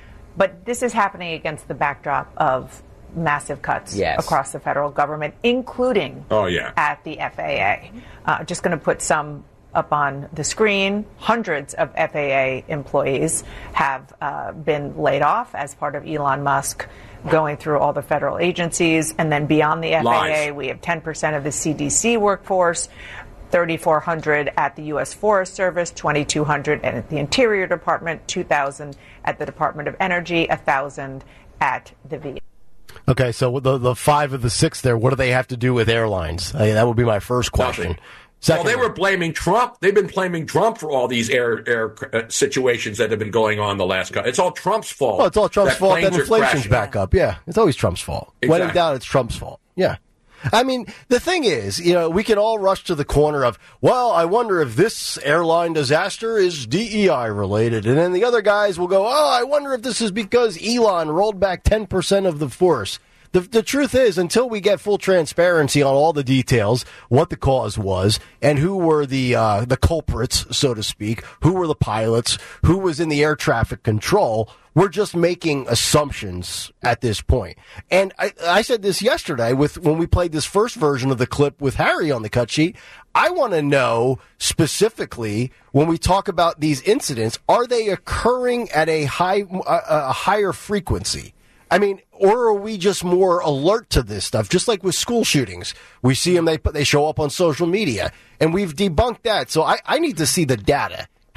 But this is happening against the backdrop of massive cuts yes. across the federal government, including oh, yeah. at the F A A. Uh, just going to put some up on the screen. Hundreds of F A A employees have uh, been laid off as part of Elon Musk going through all the federal agencies. And then beyond the F A A, Lies. we have ten percent of the C D C workforce, thirty-four hundred at the U S Forest Service, twenty-two hundred at the Interior Department, two thousand at the Department of Energy, one thousand at the V A. Okay, so the the five of the six there, what do they have to do with airlines? I mean, that would be my first question. Well, they were blaming Trump. They've been blaming Trump for all these air air uh, situations that have been going on the last couple. It's all Trump's fault. Well, it's all Trump's that fault that planes are inflation's crashing. back up. Yeah, it's always Trump's fault. Exactly. When in doubt, it's Trump's fault. Yeah. I mean, the thing is, you know, we can all rush to the corner of, well, I wonder if this airline disaster is D E I related. And then the other guys will go, oh, I wonder if this is because Elon rolled back ten percent of the force. The, the truth is, until we get full transparency on all the details, what the cause was, and who were the uh, the culprits, so to speak, who were the pilots, who was in the air traffic control, we're just making assumptions at this point. And I, I said this yesterday with when we played this first version of the clip with Harry on the cut sheet. I want to know specifically when we talk about these incidents, are they occurring at a high a, a higher frequency? I mean, or are we just more alert to this stuff? Just like with school shootings, we see them, they they show up on social media, and we've debunked that. So I, I need to see the data.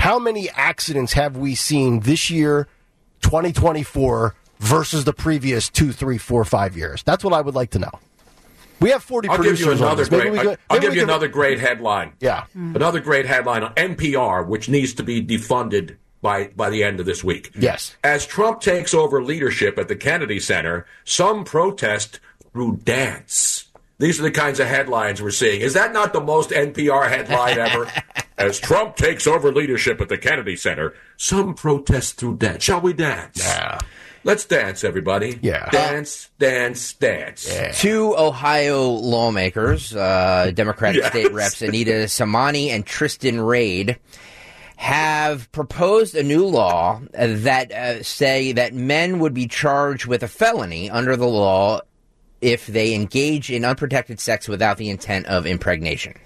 how many accidents have we seen this year, twenty twenty-four, versus the previous two, three, four, five years? That's what I would like to know. We have forty I'll give producers you on another this. Maybe great. we I- could- I'll maybe give we you could- another great headline. Yeah, another great headline on N P R, which needs to be defunded by by the end of this week. Yes. As Trump takes over leadership at the Kennedy Center, some protest through dance. These are the kinds of headlines we're seeing. Is that not the most N P R headline ever? As Trump takes over leadership at the Kennedy Center, some protest through dance. Shall we dance? Yeah. Let's dance, everybody. Yeah. Dance, dance, dance. Two Ohio lawmakers, uh, Democratic Yes. state reps Anita Samani and Tristan Reid, have proposed a new law that uh, say that men would be charged with a felony under the law if they engage in unprotected sex without the intent of impregnation.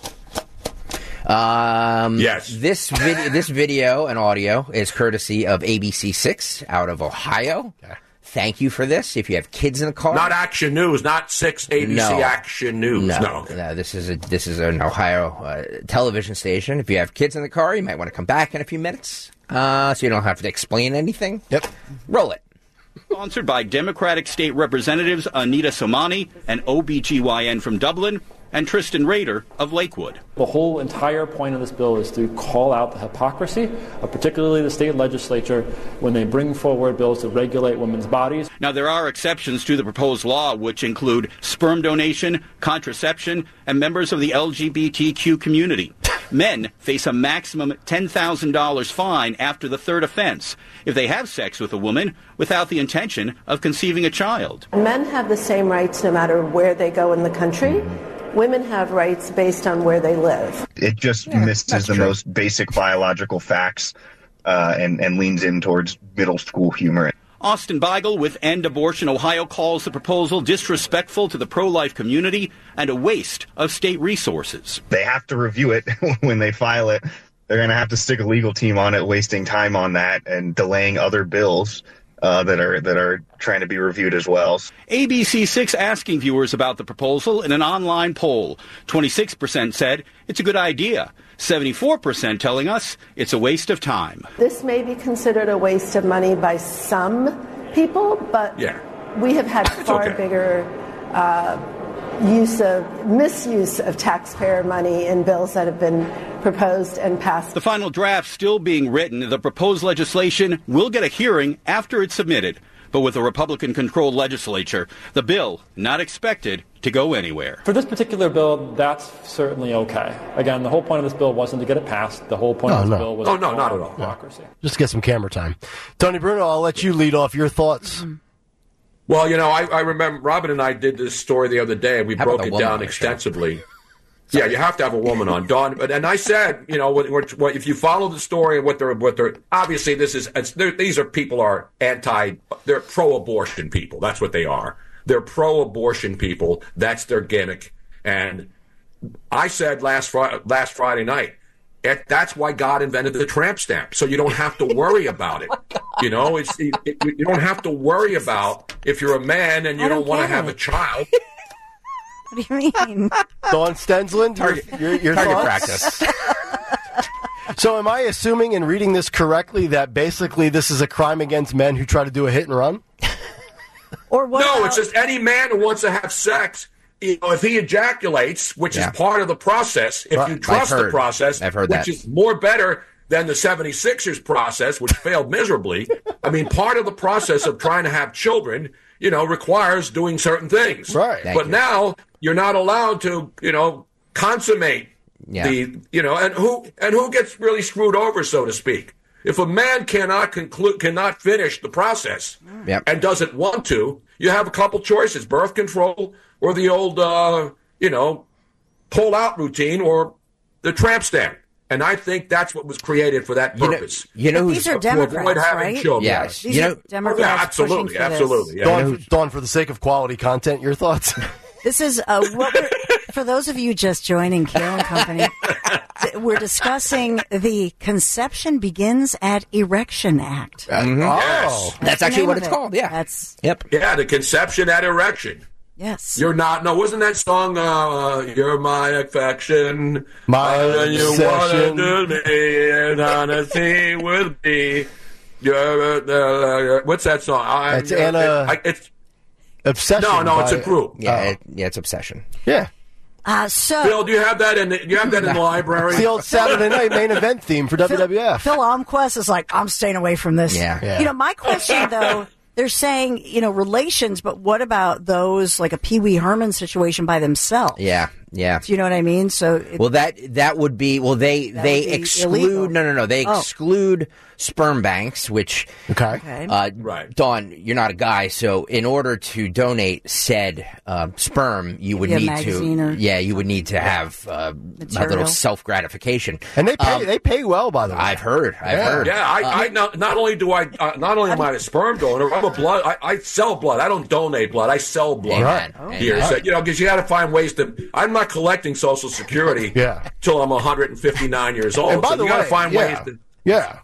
Um, yes. This video, this video and audio is courtesy of A B C six out of Ohio. Thank you for this. If you have kids in the car, Not Action News, not six A B C No. Action News. No, No. no, this is a this is an Ohio uh, television station. If you have kids in the car, you might want to come back in a few minutes, uh, so you don't have to explain anything. Yep, roll it. Sponsored by Democratic State Representatives Anita Somani, an O B G Y N from Dublin, and Tristan Rader of Lakewood. The whole entire point of this bill is to call out the hypocrisy of particularly the state legislature when they bring forward bills to regulate women's bodies. Now, there are exceptions to the proposed law, which include sperm donation, contraception, and members of the L G B T Q community. Men face a maximum ten thousand dollars fine after the third offense if they have sex with a woman without the intention of conceiving a child. Men have the same rights no matter where they go in the country. Women have rights based on where they live. It just Yeah, misses that's the true. most basic biological facts uh, and, and leans in towards middle school humor. Austin Beigel with End Abortion Ohio calls the proposal disrespectful to the pro-life community and a waste of state resources. They have to review it when they file it. They're going to have to stick a legal team on it, wasting time on that and delaying other bills uh, that are that are trying to be reviewed as well. A B C six asking viewers about the proposal in an online poll. twenty-six percent said it's a good idea. seventy-four percent telling us it's a waste of time. This may be considered a waste of money by some people, but Yeah. we have had far okay. bigger uh, use of misuse of taxpayer money in bills that have been proposed and passed. The final draft still being written. The proposed legislation will get a hearing after it's submitted. But with a Republican-controlled legislature, the bill not expected to go anywhere. For this particular bill, that's certainly okay. Again, the whole point of this bill wasn't to get it passed. The whole point No, of this no. bill was Oh, to no, call not out at all. hypocrisy. Just get some camera time. Tony Bruno, I'll let you lead off your thoughts. Well, you know, I, I remember Robin and I did this story the other day. We How about broke the it woman down on the show? extensively. Yeah, you have to have a woman on, Dawn. But and I said, you know, what, what, what, if you follow the story and what they're, what they're obviously this is it's, they're- these are people are anti, they're pro-abortion people. That's what they are. They're pro-abortion people. That's their gimmick. And I said last Friday, last Friday night, it, that's why God invented the tramp stamp, so you don't have to worry about it. You know, it's it, it, you don't have to worry about if you're a man and you I don't, don't want to get have it. a child. What do you mean? Dawn Stensland, your, your, your target thoughts? practice. So am I assuming in reading this correctly that basically this is a crime against men who try to do a hit and run? Or what no, about- it's just any man who wants to have sex. You know, if he ejaculates, which Yeah. is part of the process, if Right. you I've trust the heard- process, I've heard which that. is more better than the seventy-sixers process, which failed miserably. I mean, part of the process of trying to have children, you know, requires doing certain things. Right. Thank But you. now you're not allowed to, you know, consummate Yeah. the, you know, and who and who gets really screwed over, so to speak. If a man cannot conclude, cannot finish the process, Yep. and doesn't want to, you have a couple choices: birth control or the old, uh, you know, pull-out routine or the tramp stamp. And I think that's what was created for that You know- purpose. you know But who's- these are To avoid Democrats, having right? children. Yes. These You are know- Democrats Yeah, pushing absolutely, for this. absolutely. Yeah. Dawn, Dawn, for the sake of quality content, your thoughts? This is uh, what we're, for those of you just joining Kale and Company. th- We're discussing the Conception Begins at Erection Act. Mhm. Yes. That's the actually name what of it's it. called. Yeah. That's Yep. Yeah, the conception at erection. Yes. You're not. No, wasn't that song, uh, You're My Affection? My uh, you obsession. wanna do me and honesty with me. You're, uh, uh, what's that song? I'm, It's Anna. I, it's, Obsession. no, no, it's by- a group. Yeah, Oh. it, yeah, it's Obsession. Yeah. Uh, so Bill, do you have that in the, do you have that in the library? It's the old Saturday night main event theme for W W F. Phil Almquist is like, I'm staying away from this. Yeah. Yeah. You know, my question though, they're saying, you know, relations, but what about those like a Pee Wee Herman situation by themselves? Yeah, yeah. Do you know what I mean? So it, Well, that that would be well. They That they would be exclude illegal. no no no. They Oh. exclude sperm banks, which Okay. Okay. uh, Right. Dawn, you're not a guy, so in order to donate said uh, sperm, you would Maybe a need to magazine or yeah, you would need to have uh, a Material. little self gratification. And they pay. Um, they pay well, by the way. I've heard. I've Yeah. heard. Yeah, I, Uh, I not, not only do I uh, not only am I a sperm donor, I'm a blood. I, I sell blood. I don't donate blood. I sell blood. Amen. Right. Here, Amen. so, you know, because you got to find ways to. I'm not collecting Social Security Yeah. till I'm one hundred fifty-nine years old. And by so the you got way, to find yeah, ways to. yeah.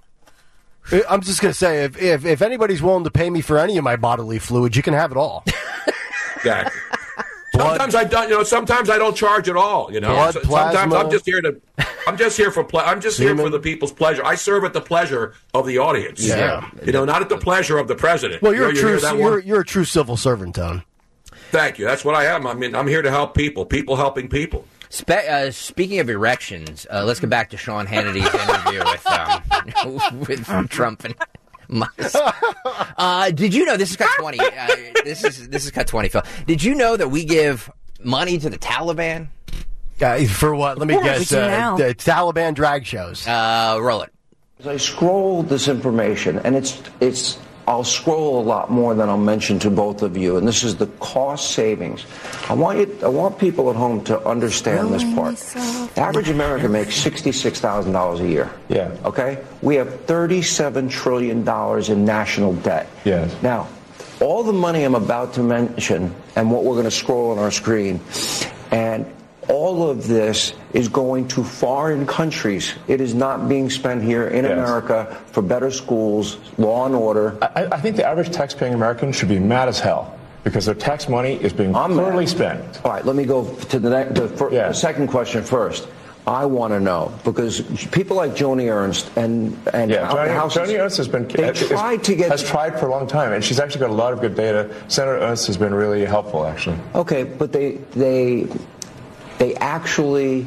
I'm just gonna say, if, if if anybody's willing to pay me for any of my bodily fluids, you can have it all. Exactly. Sometimes I don't, you know. Sometimes I don't charge at all. You know. Blood, So- sometimes plasma. I'm just here to. I'm just here for. Ple- I'm just here Semen. for the people's pleasure. I serve at the pleasure of the audience. Yeah. You know, not at the pleasure of the president. Well, you're You a know, you true hear that one? you're you're a true civil servant, Tone. Thank you. That's what I am. I mean, I'm here to help people. People helping people. Spe- uh, speaking of erections, uh, let's get back to Sean Hannity's interview with um, with Trump and Musk. Uh, did you know this is cut twenty? Uh, this is this is cut twenty. Phil, did you know that we give money to the Taliban? Uh, for what? Let me course, guess. we do Uh, now. the Taliban drag shows. Uh, roll it. As I scroll this information, and it's it's I'll scroll a lot more than I'll mention to both of you, and this is the cost savings. I want you, I want people at home to understand this part. The average American makes sixty-six thousand dollars a year. Yeah. Okay? We have thirty-seven trillion dollars in national debt. Yes. Now, all the money I'm about to mention and what we're going to scroll on our screen, and all of this is going to foreign countries. It is not being spent here in Yes. America for better schools, law and order. I, I think the average tax-paying American should be mad as hell because their tax money is being I'm poorly mad. spent. All right, let me go to the, next, the, fir- Yeah. the second question first. I want to know because people like Joni Ernst and and Yeah, Hou- Joni, House, Joni Ernst has been they is- tried to get has tried for a long time, and she's actually got a lot of good data. Senator Ernst has been really helpful, actually. Okay, but they they they actually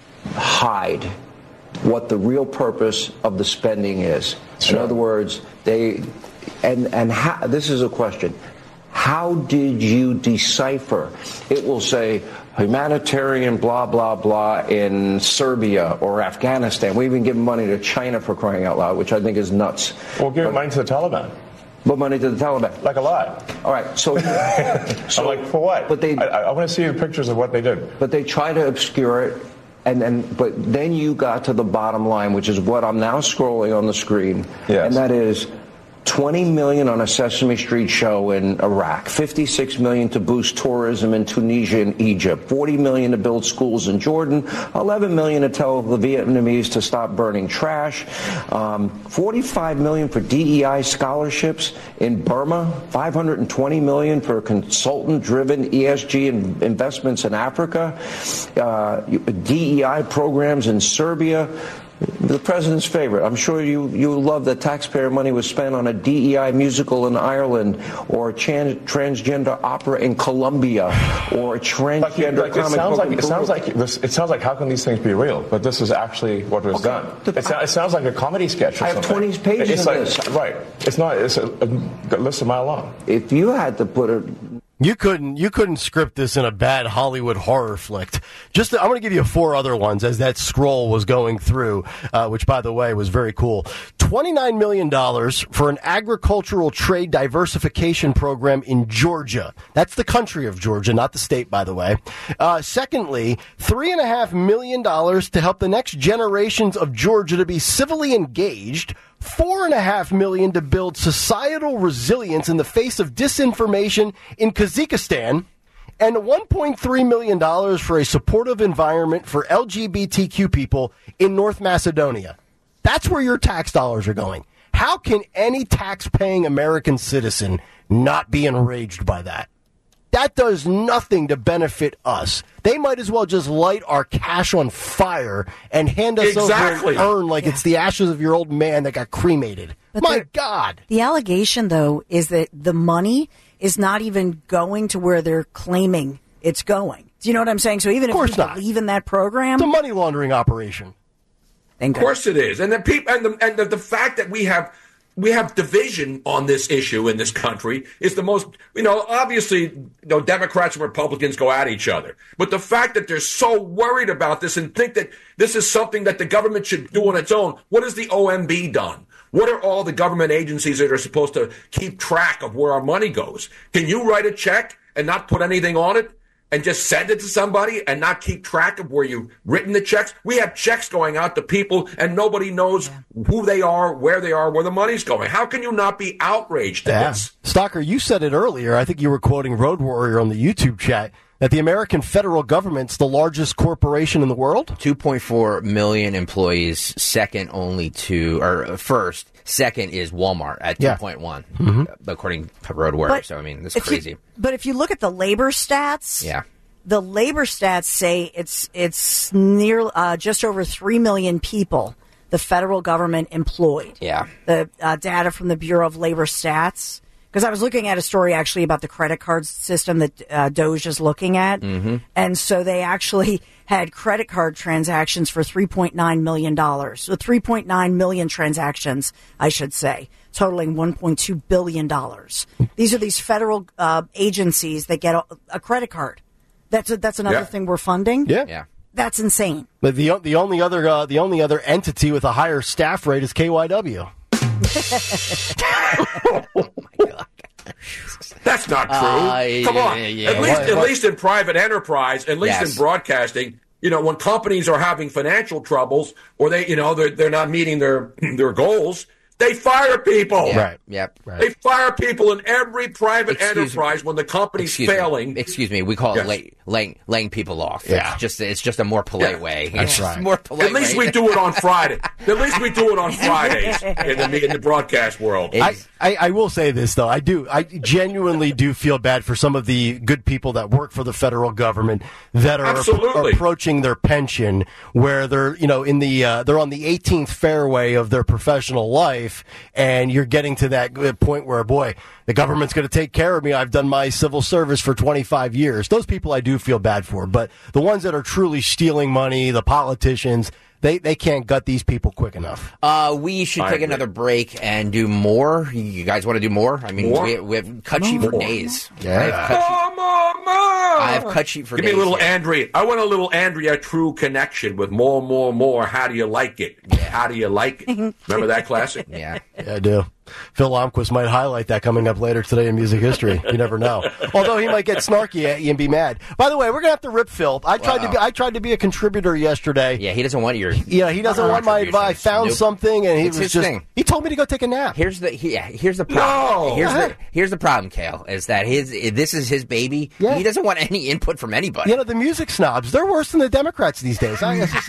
hide what the real purpose of the spending is. Sure. In other words, they and and how, this is a question. How did you decipher? It will say humanitarian blah blah blah in Serbia or Afghanistan. We even give money to China for crying out loud, which I think is nuts. We'll give money to the Taliban. But money to the Taliban. Like a lot. All right, so, so I'm like, for what? But they, I, I want to see the pictures of what they did. but they try to obscure it, and then but then you got to the bottom line, which is what I'm now scrolling on the screen, Yes. and that is twenty million on a Sesame Street show in Iraq, fifty-six million to boost tourism in Tunisia and Egypt, forty million to build schools in Jordan, eleven million to tell the Vietnamese to stop burning trash, um, forty-five million for D E I scholarships in Burma, five hundred twenty million for consultant-driven E S G in- investments in Africa, uh, D E I programs in Serbia. The president's favorite. I'm sure you, you love that taxpayer money was spent on a D E I musical in Ireland or a tran- transgender opera in Colombia or a transgender Like, it comic sounds book like in it sounds Peru. like this, it sounds like how can these things be real? But this is actually what was done. It, sou- it sounds like a comedy sketch. Or I have something. twenty pages it's of like, this. Right. It's not. It's a, a list a mile long. If you had to put a You couldn't you couldn't script this in a bad Hollywood horror flick. Just I'm going to give you four other ones as that scroll was going through, uh, which by the way was very cool. twenty-nine million dollars for an agricultural trade diversification program in Georgia. That's the country of Georgia, not the state, by the way. Uh, secondly, three and a half million dollars to help the next generations of Georgia to be civilly engaged. Four and a half million to build societal resilience in the face of disinformation in Kazakhstan, and one point three million dollars for a supportive environment for L G B T Q people in North Macedonia. That's where your tax dollars are going. How can any tax-paying American citizen not be enraged by that? That does nothing to benefit us. They might as well just light our cash on fire and hand us Exactly. over an urn like Yeah. it's the ashes of your old man that got cremated. But My they're- God. The allegation, though, is that the money is not even going to where they're claiming it's going. Do you know what I'm saying? So even Of course if you not. believe in that program, It's a money laundering operation. Of course it is, and the people, and the and the, the fact that we have we have division on this issue in this country is the most. You know, obviously, you know, Democrats and Republicans go at each other, but the fact that they're so worried about this and think that this is something that the government should do on its own. What has the O M B done? What are all the government agencies that are supposed to keep track of where our money goes? Can you write a check and not put anything on it? And just send it to somebody and not keep track of where you've written the checks? We have checks going out to people and nobody knows who they are, where they are, where the money's going. How can you not be outraged at Yeah. this? Stalker, you said it earlier. I think you were quoting Road Warrior on the YouTube chat that the American federal government's the largest corporation in the world. two point four million employees, second only to, or first, second is Walmart at Yeah. two point one, Mhm. according to Road Warrior. But So, I mean, that's if you- crazy. but if you look at the labor stats, Yeah. the labor stats say it's it's near uh, just over three million people the federal government employed. Yeah. The uh, data from the Bureau of Labor Stats. Because I was looking at a story actually about the credit card system that uh, Doge is looking at. Mm-hmm. And so they actually had credit card transactions for three point nine million dollars. So three point nine million transactions, I should say, totaling one point two billion dollars. These are these federal uh, agencies that get a, a credit card. That's a, that's another Yeah. thing we're funding. Yeah. Yeah. That's insane. But the the only other uh, the only other entity with a higher staff rate is K Y W. That's not true. Uh, Come on. yeah, yeah. At least, What- at what- least in private enterprise, at least Yes. in broadcasting, you know, when companies are having financial troubles or they, you know, they're, they're not meeting their their goals, they fire people. Yeah. Right. Yep. They fire people in every private Excuse me. enterprise when the company's Excuse failing. Me. Excuse me. We call Yes. it lay, laying laying people off. Yeah. It's just it's just a more polite Yeah. way. That's It's just right. More polite. At least way. we do it on Friday. At least we do it on Fridays in the in the broadcast world. I, I, I will say this though, I do I genuinely do feel bad for some of the good people that work for the federal government that are, Absolutely. are approaching their pension, where they're you know in the uh, they're on the eighteenth fairway of their professional life, and you're getting to that point where boy, the government's going to take care of me. I've done my civil service for twenty-five years. Those people I do feel bad for, but the ones that are truly stealing money, the politicians. They they can't gut these people quick enough. Uh, we should I take agree. another break and do more. You guys want to do more? I mean, More? we, we have cut sheet for More. days. Yeah. I have cut sheet, More, more, more. I have cut sheet for Give days. me a little here. Andrea. I want a little Andrea True connection with more, more, more. How do you like it? How do you like it? Remember that classic? Yeah. Yeah, I do. Phil Lomquist might highlight that coming up later today in music history. You never know. Although he might get snarky at you and be mad. By the way, we're gonna have to rip Phil. I tried to Wow. be. I tried to be a contributor yesterday. Yeah, he doesn't want your. Yeah, he doesn't want my advice. I found Nope. something, and he It's was his just. thing. He told me to go take a nap. Here's the he, yeah, here's the problem. No. Here's Go the ahead. here's the problem, Kale, is that his this is his baby. Yeah. He doesn't want any input from anybody. You know, the music snobs—they're worse than the Democrats these days. I guess.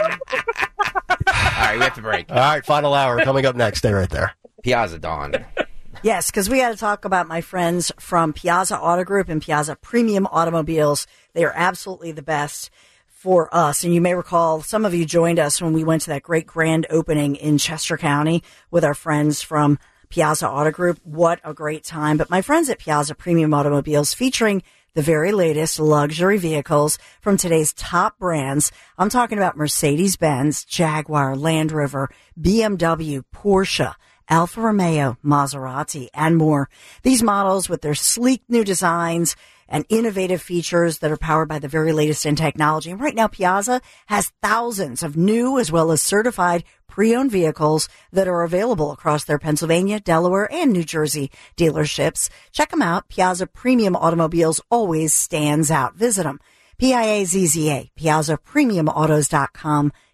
All right, we have to break. All right, final hour coming up next. Stay right there. Piazza Dawn. Yes, because we got to talk about my friends from Piazza Auto Group and Piazza Premium Automobiles. They are absolutely the best for us. And you may recall some of you joined us when we went to that great grand opening in Chester County with our friends from Piazza Auto Group. What a great time. But my friends at Piazza Premium Automobiles, featuring the very latest luxury vehicles from today's top brands. I'm talking about Mercedes-Benz, Jaguar, Land Rover, B M W, Porsche, Alfa Romeo, Maserati, and more. These models with their sleek new designs and innovative features that are powered by the very latest in technology. And right now, Piazza has thousands of new as well as certified pre-owned vehicles that are available across their Pennsylvania, Delaware, and New Jersey dealerships. Check them out. Piazza Premium Automobiles always stands out. Visit them. P I A Z Z A, Piazza Premium Autos dot com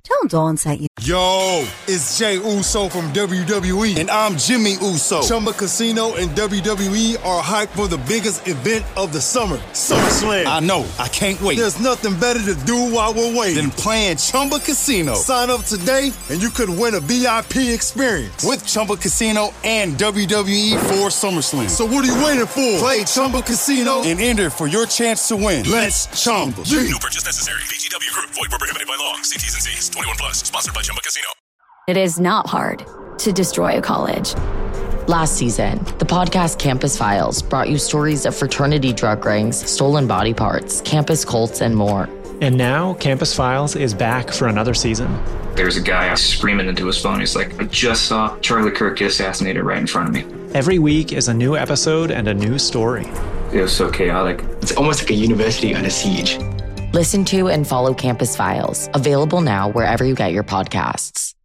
Tell them Dawn sent you. Yo, it's Jay Uso from W W E, and I'm Jimmy Uso. Chumba Casino and W W E are hyped for the biggest event of the summer, SummerSlam. I know, I can't wait. There's nothing better to do while we're waiting than playing Chumba Casino. Sign up today, and you could win a V I P experience with Chumba Casino and W W E for SummerSlam. So what are you waiting for? Play Chumba Casino and enter for your chance to win. Let's Chumba. No purchase necessary. V G W Group. Void where prohibited by law. See T's and C's. twenty-one plus. Sponsored by Chumba Casino. It is not hard to destroy a college. Last season, the podcast Campus Files brought you stories of fraternity drug rings, stolen body parts, campus cults, and more. And now, Campus Files is back for another season. There's a guy screaming into his phone. He's like, I just saw Charlie Kirk get assassinated right in front of me. Every week is a new episode and a new story. It was so chaotic. It's almost like a university on a siege. Listen to and follow Campus Files, available now wherever you get your podcasts.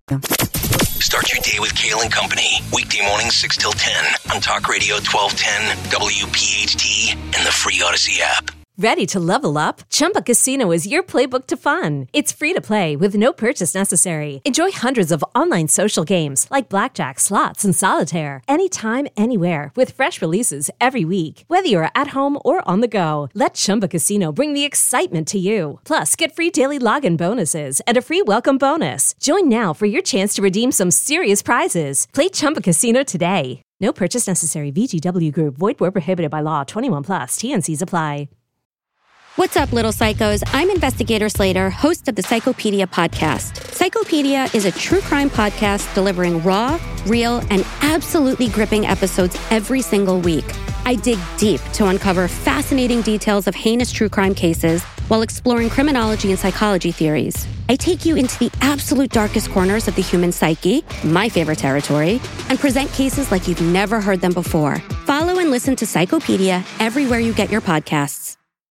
Start your day with Kale and Company. Weekday mornings six till ten on Talk Radio twelve ten, W P H T, and the free Odyssey app. Ready to level up? Chumba Casino is your playbook to fun. It's free to play with no purchase necessary. Enjoy hundreds of online social games like blackjack, slots, and solitaire anytime, anywhere with fresh releases every week. Whether you're at home or on the go, let Chumba Casino bring the excitement to you. Plus, get free daily login bonuses and a free welcome bonus. Join now for your chance to redeem some serious prizes. Play Chumba Casino today. No purchase necessary. V G W Group. Void where prohibited by law. twenty-one plus. T N Cs apply. What's up, little psychos? I'm Investigator Slater, host of the Psychopedia podcast. Psychopedia is a true crime podcast delivering raw, real, and absolutely gripping episodes every single week. I dig deep to uncover fascinating details of heinous true crime cases while exploring criminology and psychology theories. I take you into the absolute darkest corners of the human psyche, my favorite territory, and present cases like you've never heard them before. Follow and listen to Psychopedia everywhere you get your podcasts.